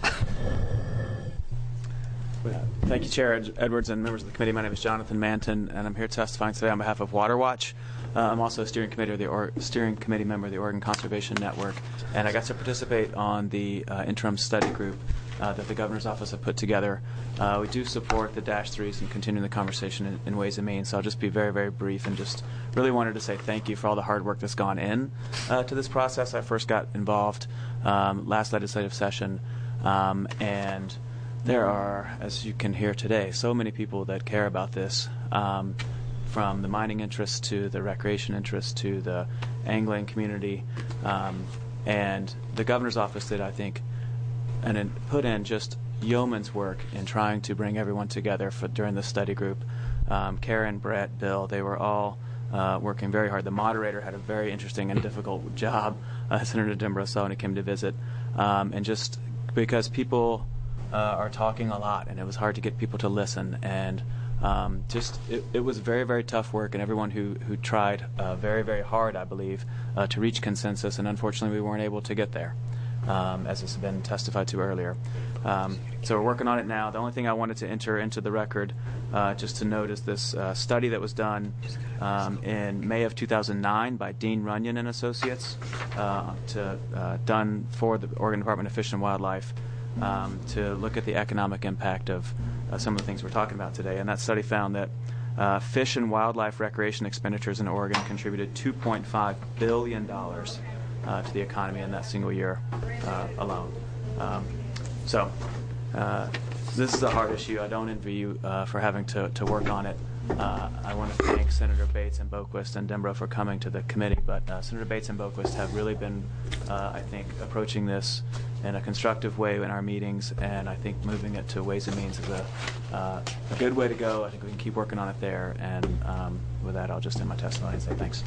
Thank you, Chair Ed- Edwards and members of the committee. My name is Jonathan Manton, and I'm here testifying today on behalf of Water Watch. Uh, I'm also a steering committee, of the or- steering committee member of the Oregon Conservation Network, and I got to participate on the uh, interim study group uh, that the governor's office have put together. Uh, we do support the dash threes and continuing the conversation in, in Ways and Means. So I'll just be very, very brief and just really wanted to say thank you for all the hard work that's gone in uh, to this process. I first got involved um, last legislative session, um, and there are, as you can hear today, so many people that care about this, um, from the mining interest to the recreation interest to the angling community. Um, and the governor's office did, I think, and it put in just yeoman's work in trying to bring everyone together for, during the study group. Um, Karen, Brett, Bill, they were all uh, working very hard. The moderator had a very interesting and difficult job, uh, Senator Dembrow, when he came to visit. Um, and just because people... Uh, are talking a lot, and it was hard to get people to listen. And um, just it, it was very, very tough work, and everyone who who tried uh, very, very hard, I believe, uh, to reach consensus. And unfortunately, we weren't able to get there, um, as has been testified to earlier. Um, so we're working on it now. The only thing I wanted to enter into the record, uh, just to note, is this uh, study that was done um, in May of two thousand nine by Dean Runyon and Associates, uh, to uh, done for the Oregon Department of Fish and Wildlife. Um, to look at the economic impact of uh, some of the things we're talking about today. And that study found that uh, fish and wildlife recreation expenditures in Oregon contributed two point five billion dollars uh, to the economy in that single year uh, alone. Um, so uh, this is a hard issue. I don't envy you uh, for having to, to work on it. Uh, I want to thank Senator Bates and Boquist and Dembrow for coming to the committee, but uh, Senator Bates and Boquist have really been, uh, I think, approaching this in a constructive way in our meetings, and I think moving it to Ways and Means is a, uh, a good way to go. I think we can keep working on it there, and um, with that, I'll just end my testimony and say thanks.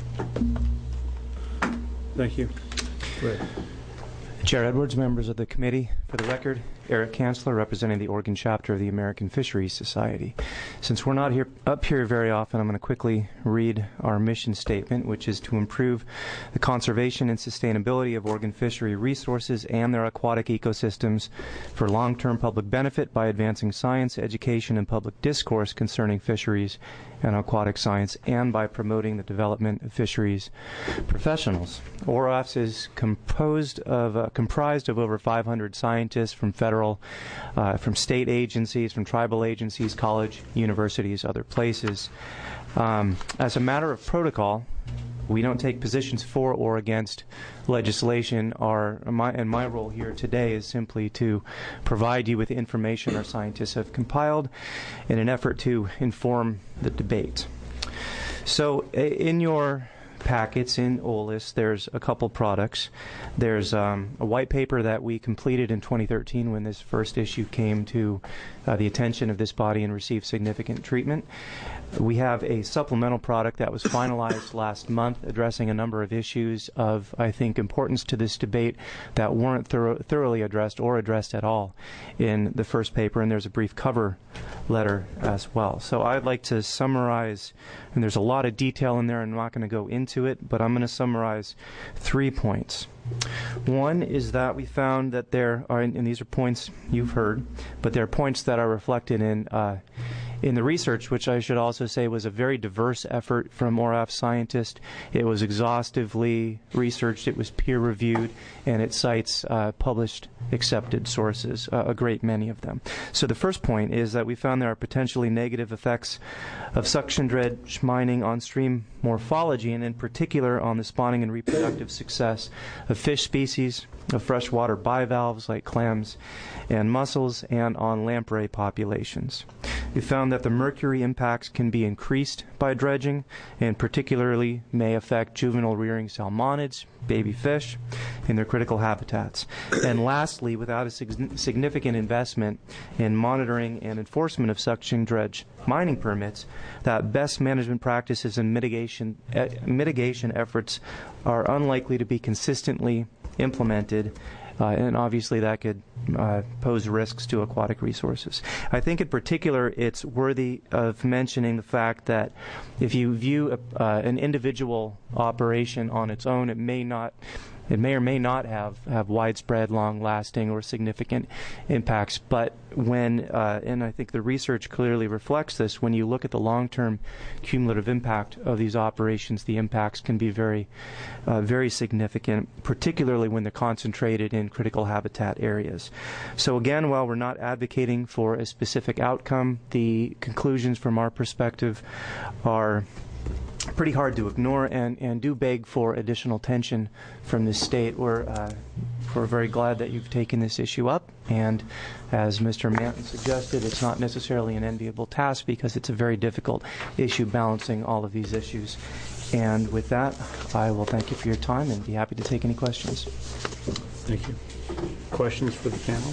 Thank you. Right. Chair Edwards, members of the committee, for the record, Eric Kanzler, representing the Oregon chapter of the American Fisheries Society. Since we're not here up here very often, I'm going to quickly read our mission statement, which is to improve the conservation and sustainability of Oregon fishery resources and their aquatic ecosystems for long-term public benefit by advancing science, education, and public discourse concerning fisheries and aquatic science, and by promoting the development of fisheries professionals. O R A F S is composed of uh, comprised of over five hundred scientists from federal, uh, from state agencies, from tribal agencies, college, universities, other places. Um, as a matter of protocol, we don't take positions for or against legislation. Our, my, and my role here today is simply to provide you with the information our scientists have compiled in an effort to inform the debate. So in your packets in O L I S, there's a couple products. There's um, a white paper that we completed in twenty thirteen when this first issue came to uh, the attention of this body and received significant treatment. We have a supplemental product that was finalized last month addressing a number of issues of, I think, importance to this debate that weren't thorough, thoroughly addressed or addressed at all in the first paper, and there's a brief cover letter as well. So I'd like to summarize, and there's a lot of detail in there, I'm not going to go into it, but I'm going to summarize three points. One is that we found that there are, and these are points you've heard, but there are points that are reflected in uh, in the research, which I should also say was a very diverse effort from O R A F scientists. It was exhaustively researched, it was peer-reviewed, and it cites uh, published, accepted sources, uh, a great many of them. So the first point is that we found there are potentially negative effects of suction dredge mining on stream morphology, and in particular on the spawning and reproductive success of fish species, of freshwater bivalves like clams and mussels, and on lamprey populations. We found that the mercury impacts can be increased by dredging, and particularly may affect juvenile rearing salmonids, baby fish, in their critical habitats. And lastly, without a sig- significant investment in monitoring and enforcement of suction dredge mining permits, that best management practices and mitigation uh, mitigation efforts are unlikely to be consistently implemented, uh, and obviously that could uh, pose risks to aquatic resources. I think in particular it's worthy of mentioning the fact that if you view a, uh, an individual operation on its own, it may not It may or may not have, have widespread, long-lasting, or significant impacts. But when, uh, and I think the research clearly reflects this, when you look at the long-term cumulative impact of these operations, the impacts can be very, uh, very significant, particularly when they're concentrated in critical habitat areas. So again, while we're not advocating for a specific outcome, the conclusions from our perspective are pretty hard to ignore and, and do beg for additional attention from the state. We're, uh, we're very glad that you've taken this issue up, and as Mister Manton suggested, it's not necessarily an enviable task because it's a very difficult issue balancing all of these issues. And with that, I will thank you for your time and be happy to take any questions. Thank you. Questions for the panel?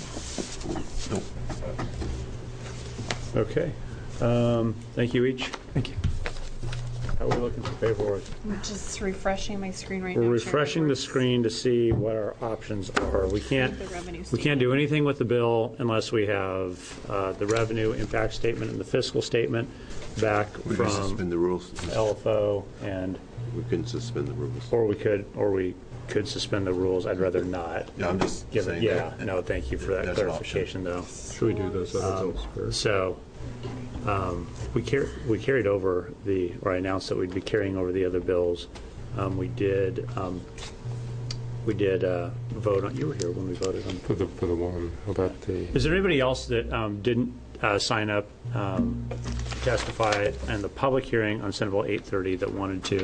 No. Okay. Um, thank you each. Thank you. How are we looking for paperwork? I'm just refreshing my screen right We're now. refreshing the screen to see what our options are. We can't we can't do anything with the bill unless we have uh, the revenue impact statement and the fiscal statement back We from can suspend the rules. L F O, and We can suspend the rules. or we could or we could suspend the rules. I'd rather not. Yeah, I'm just give it. saying Yeah, that- no, thank you for that that's an clarification, though. Should we do those other bills first? So, um, we car- we carried over the, or I announced that we'd be carrying over the other bills. Um, we did, um, we did uh, vote on. You were here when we voted on for the for the one. How about the? Is there anybody else that um, didn't uh, sign up um, to testify in the public hearing on Senate Bill eight thirty that wanted to?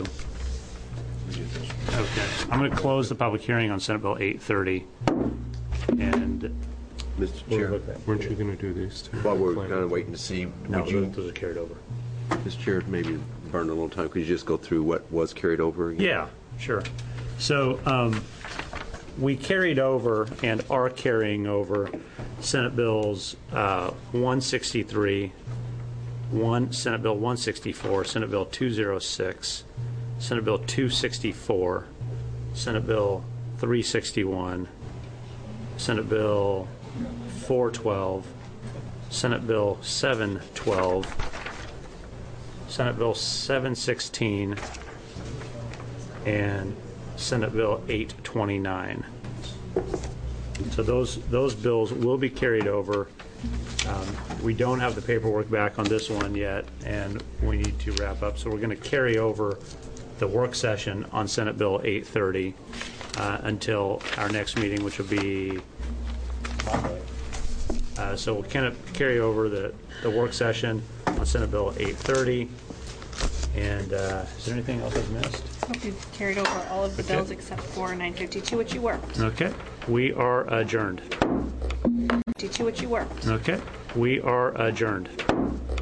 Okay, I'm going to close the public hearing on Senate Bill eight thirty, and. Mister Chair, weren't you going to do these two? While we're kind of waiting to see, No, would you, those are carried over. Mister Chair, maybe burn a little time. Could you just go through what was carried over again? Yeah, sure. So um, we carried over and are carrying over Senate Bills uh, one sixty-three, one Senate Bill one sixty-four, Senate Bill two oh six, Senate Bill two sixty-four, Senate Bill three sixty-one, Senate Bill four twelve, Senate Bill seven twelve, Senate Bill seven sixteen, and Senate Bill eight twenty-nine. So those those bills will be carried over. Um, we don't have the paperwork back on this one yet, and we need to wrap up. So we're going to carry over the work session on Senate Bill eight thirty uh, until our next meeting, which will be Monday. Uh, so we'll kind of carry over the, the work session on Senate Bill eight thirty. And uh, is there anything else I've missed? Hope you've carried over all of the Okay. bills except for nine fifty-two, which you were. Okay. We are adjourned. fifty-two, which you were. Okay. We are adjourned.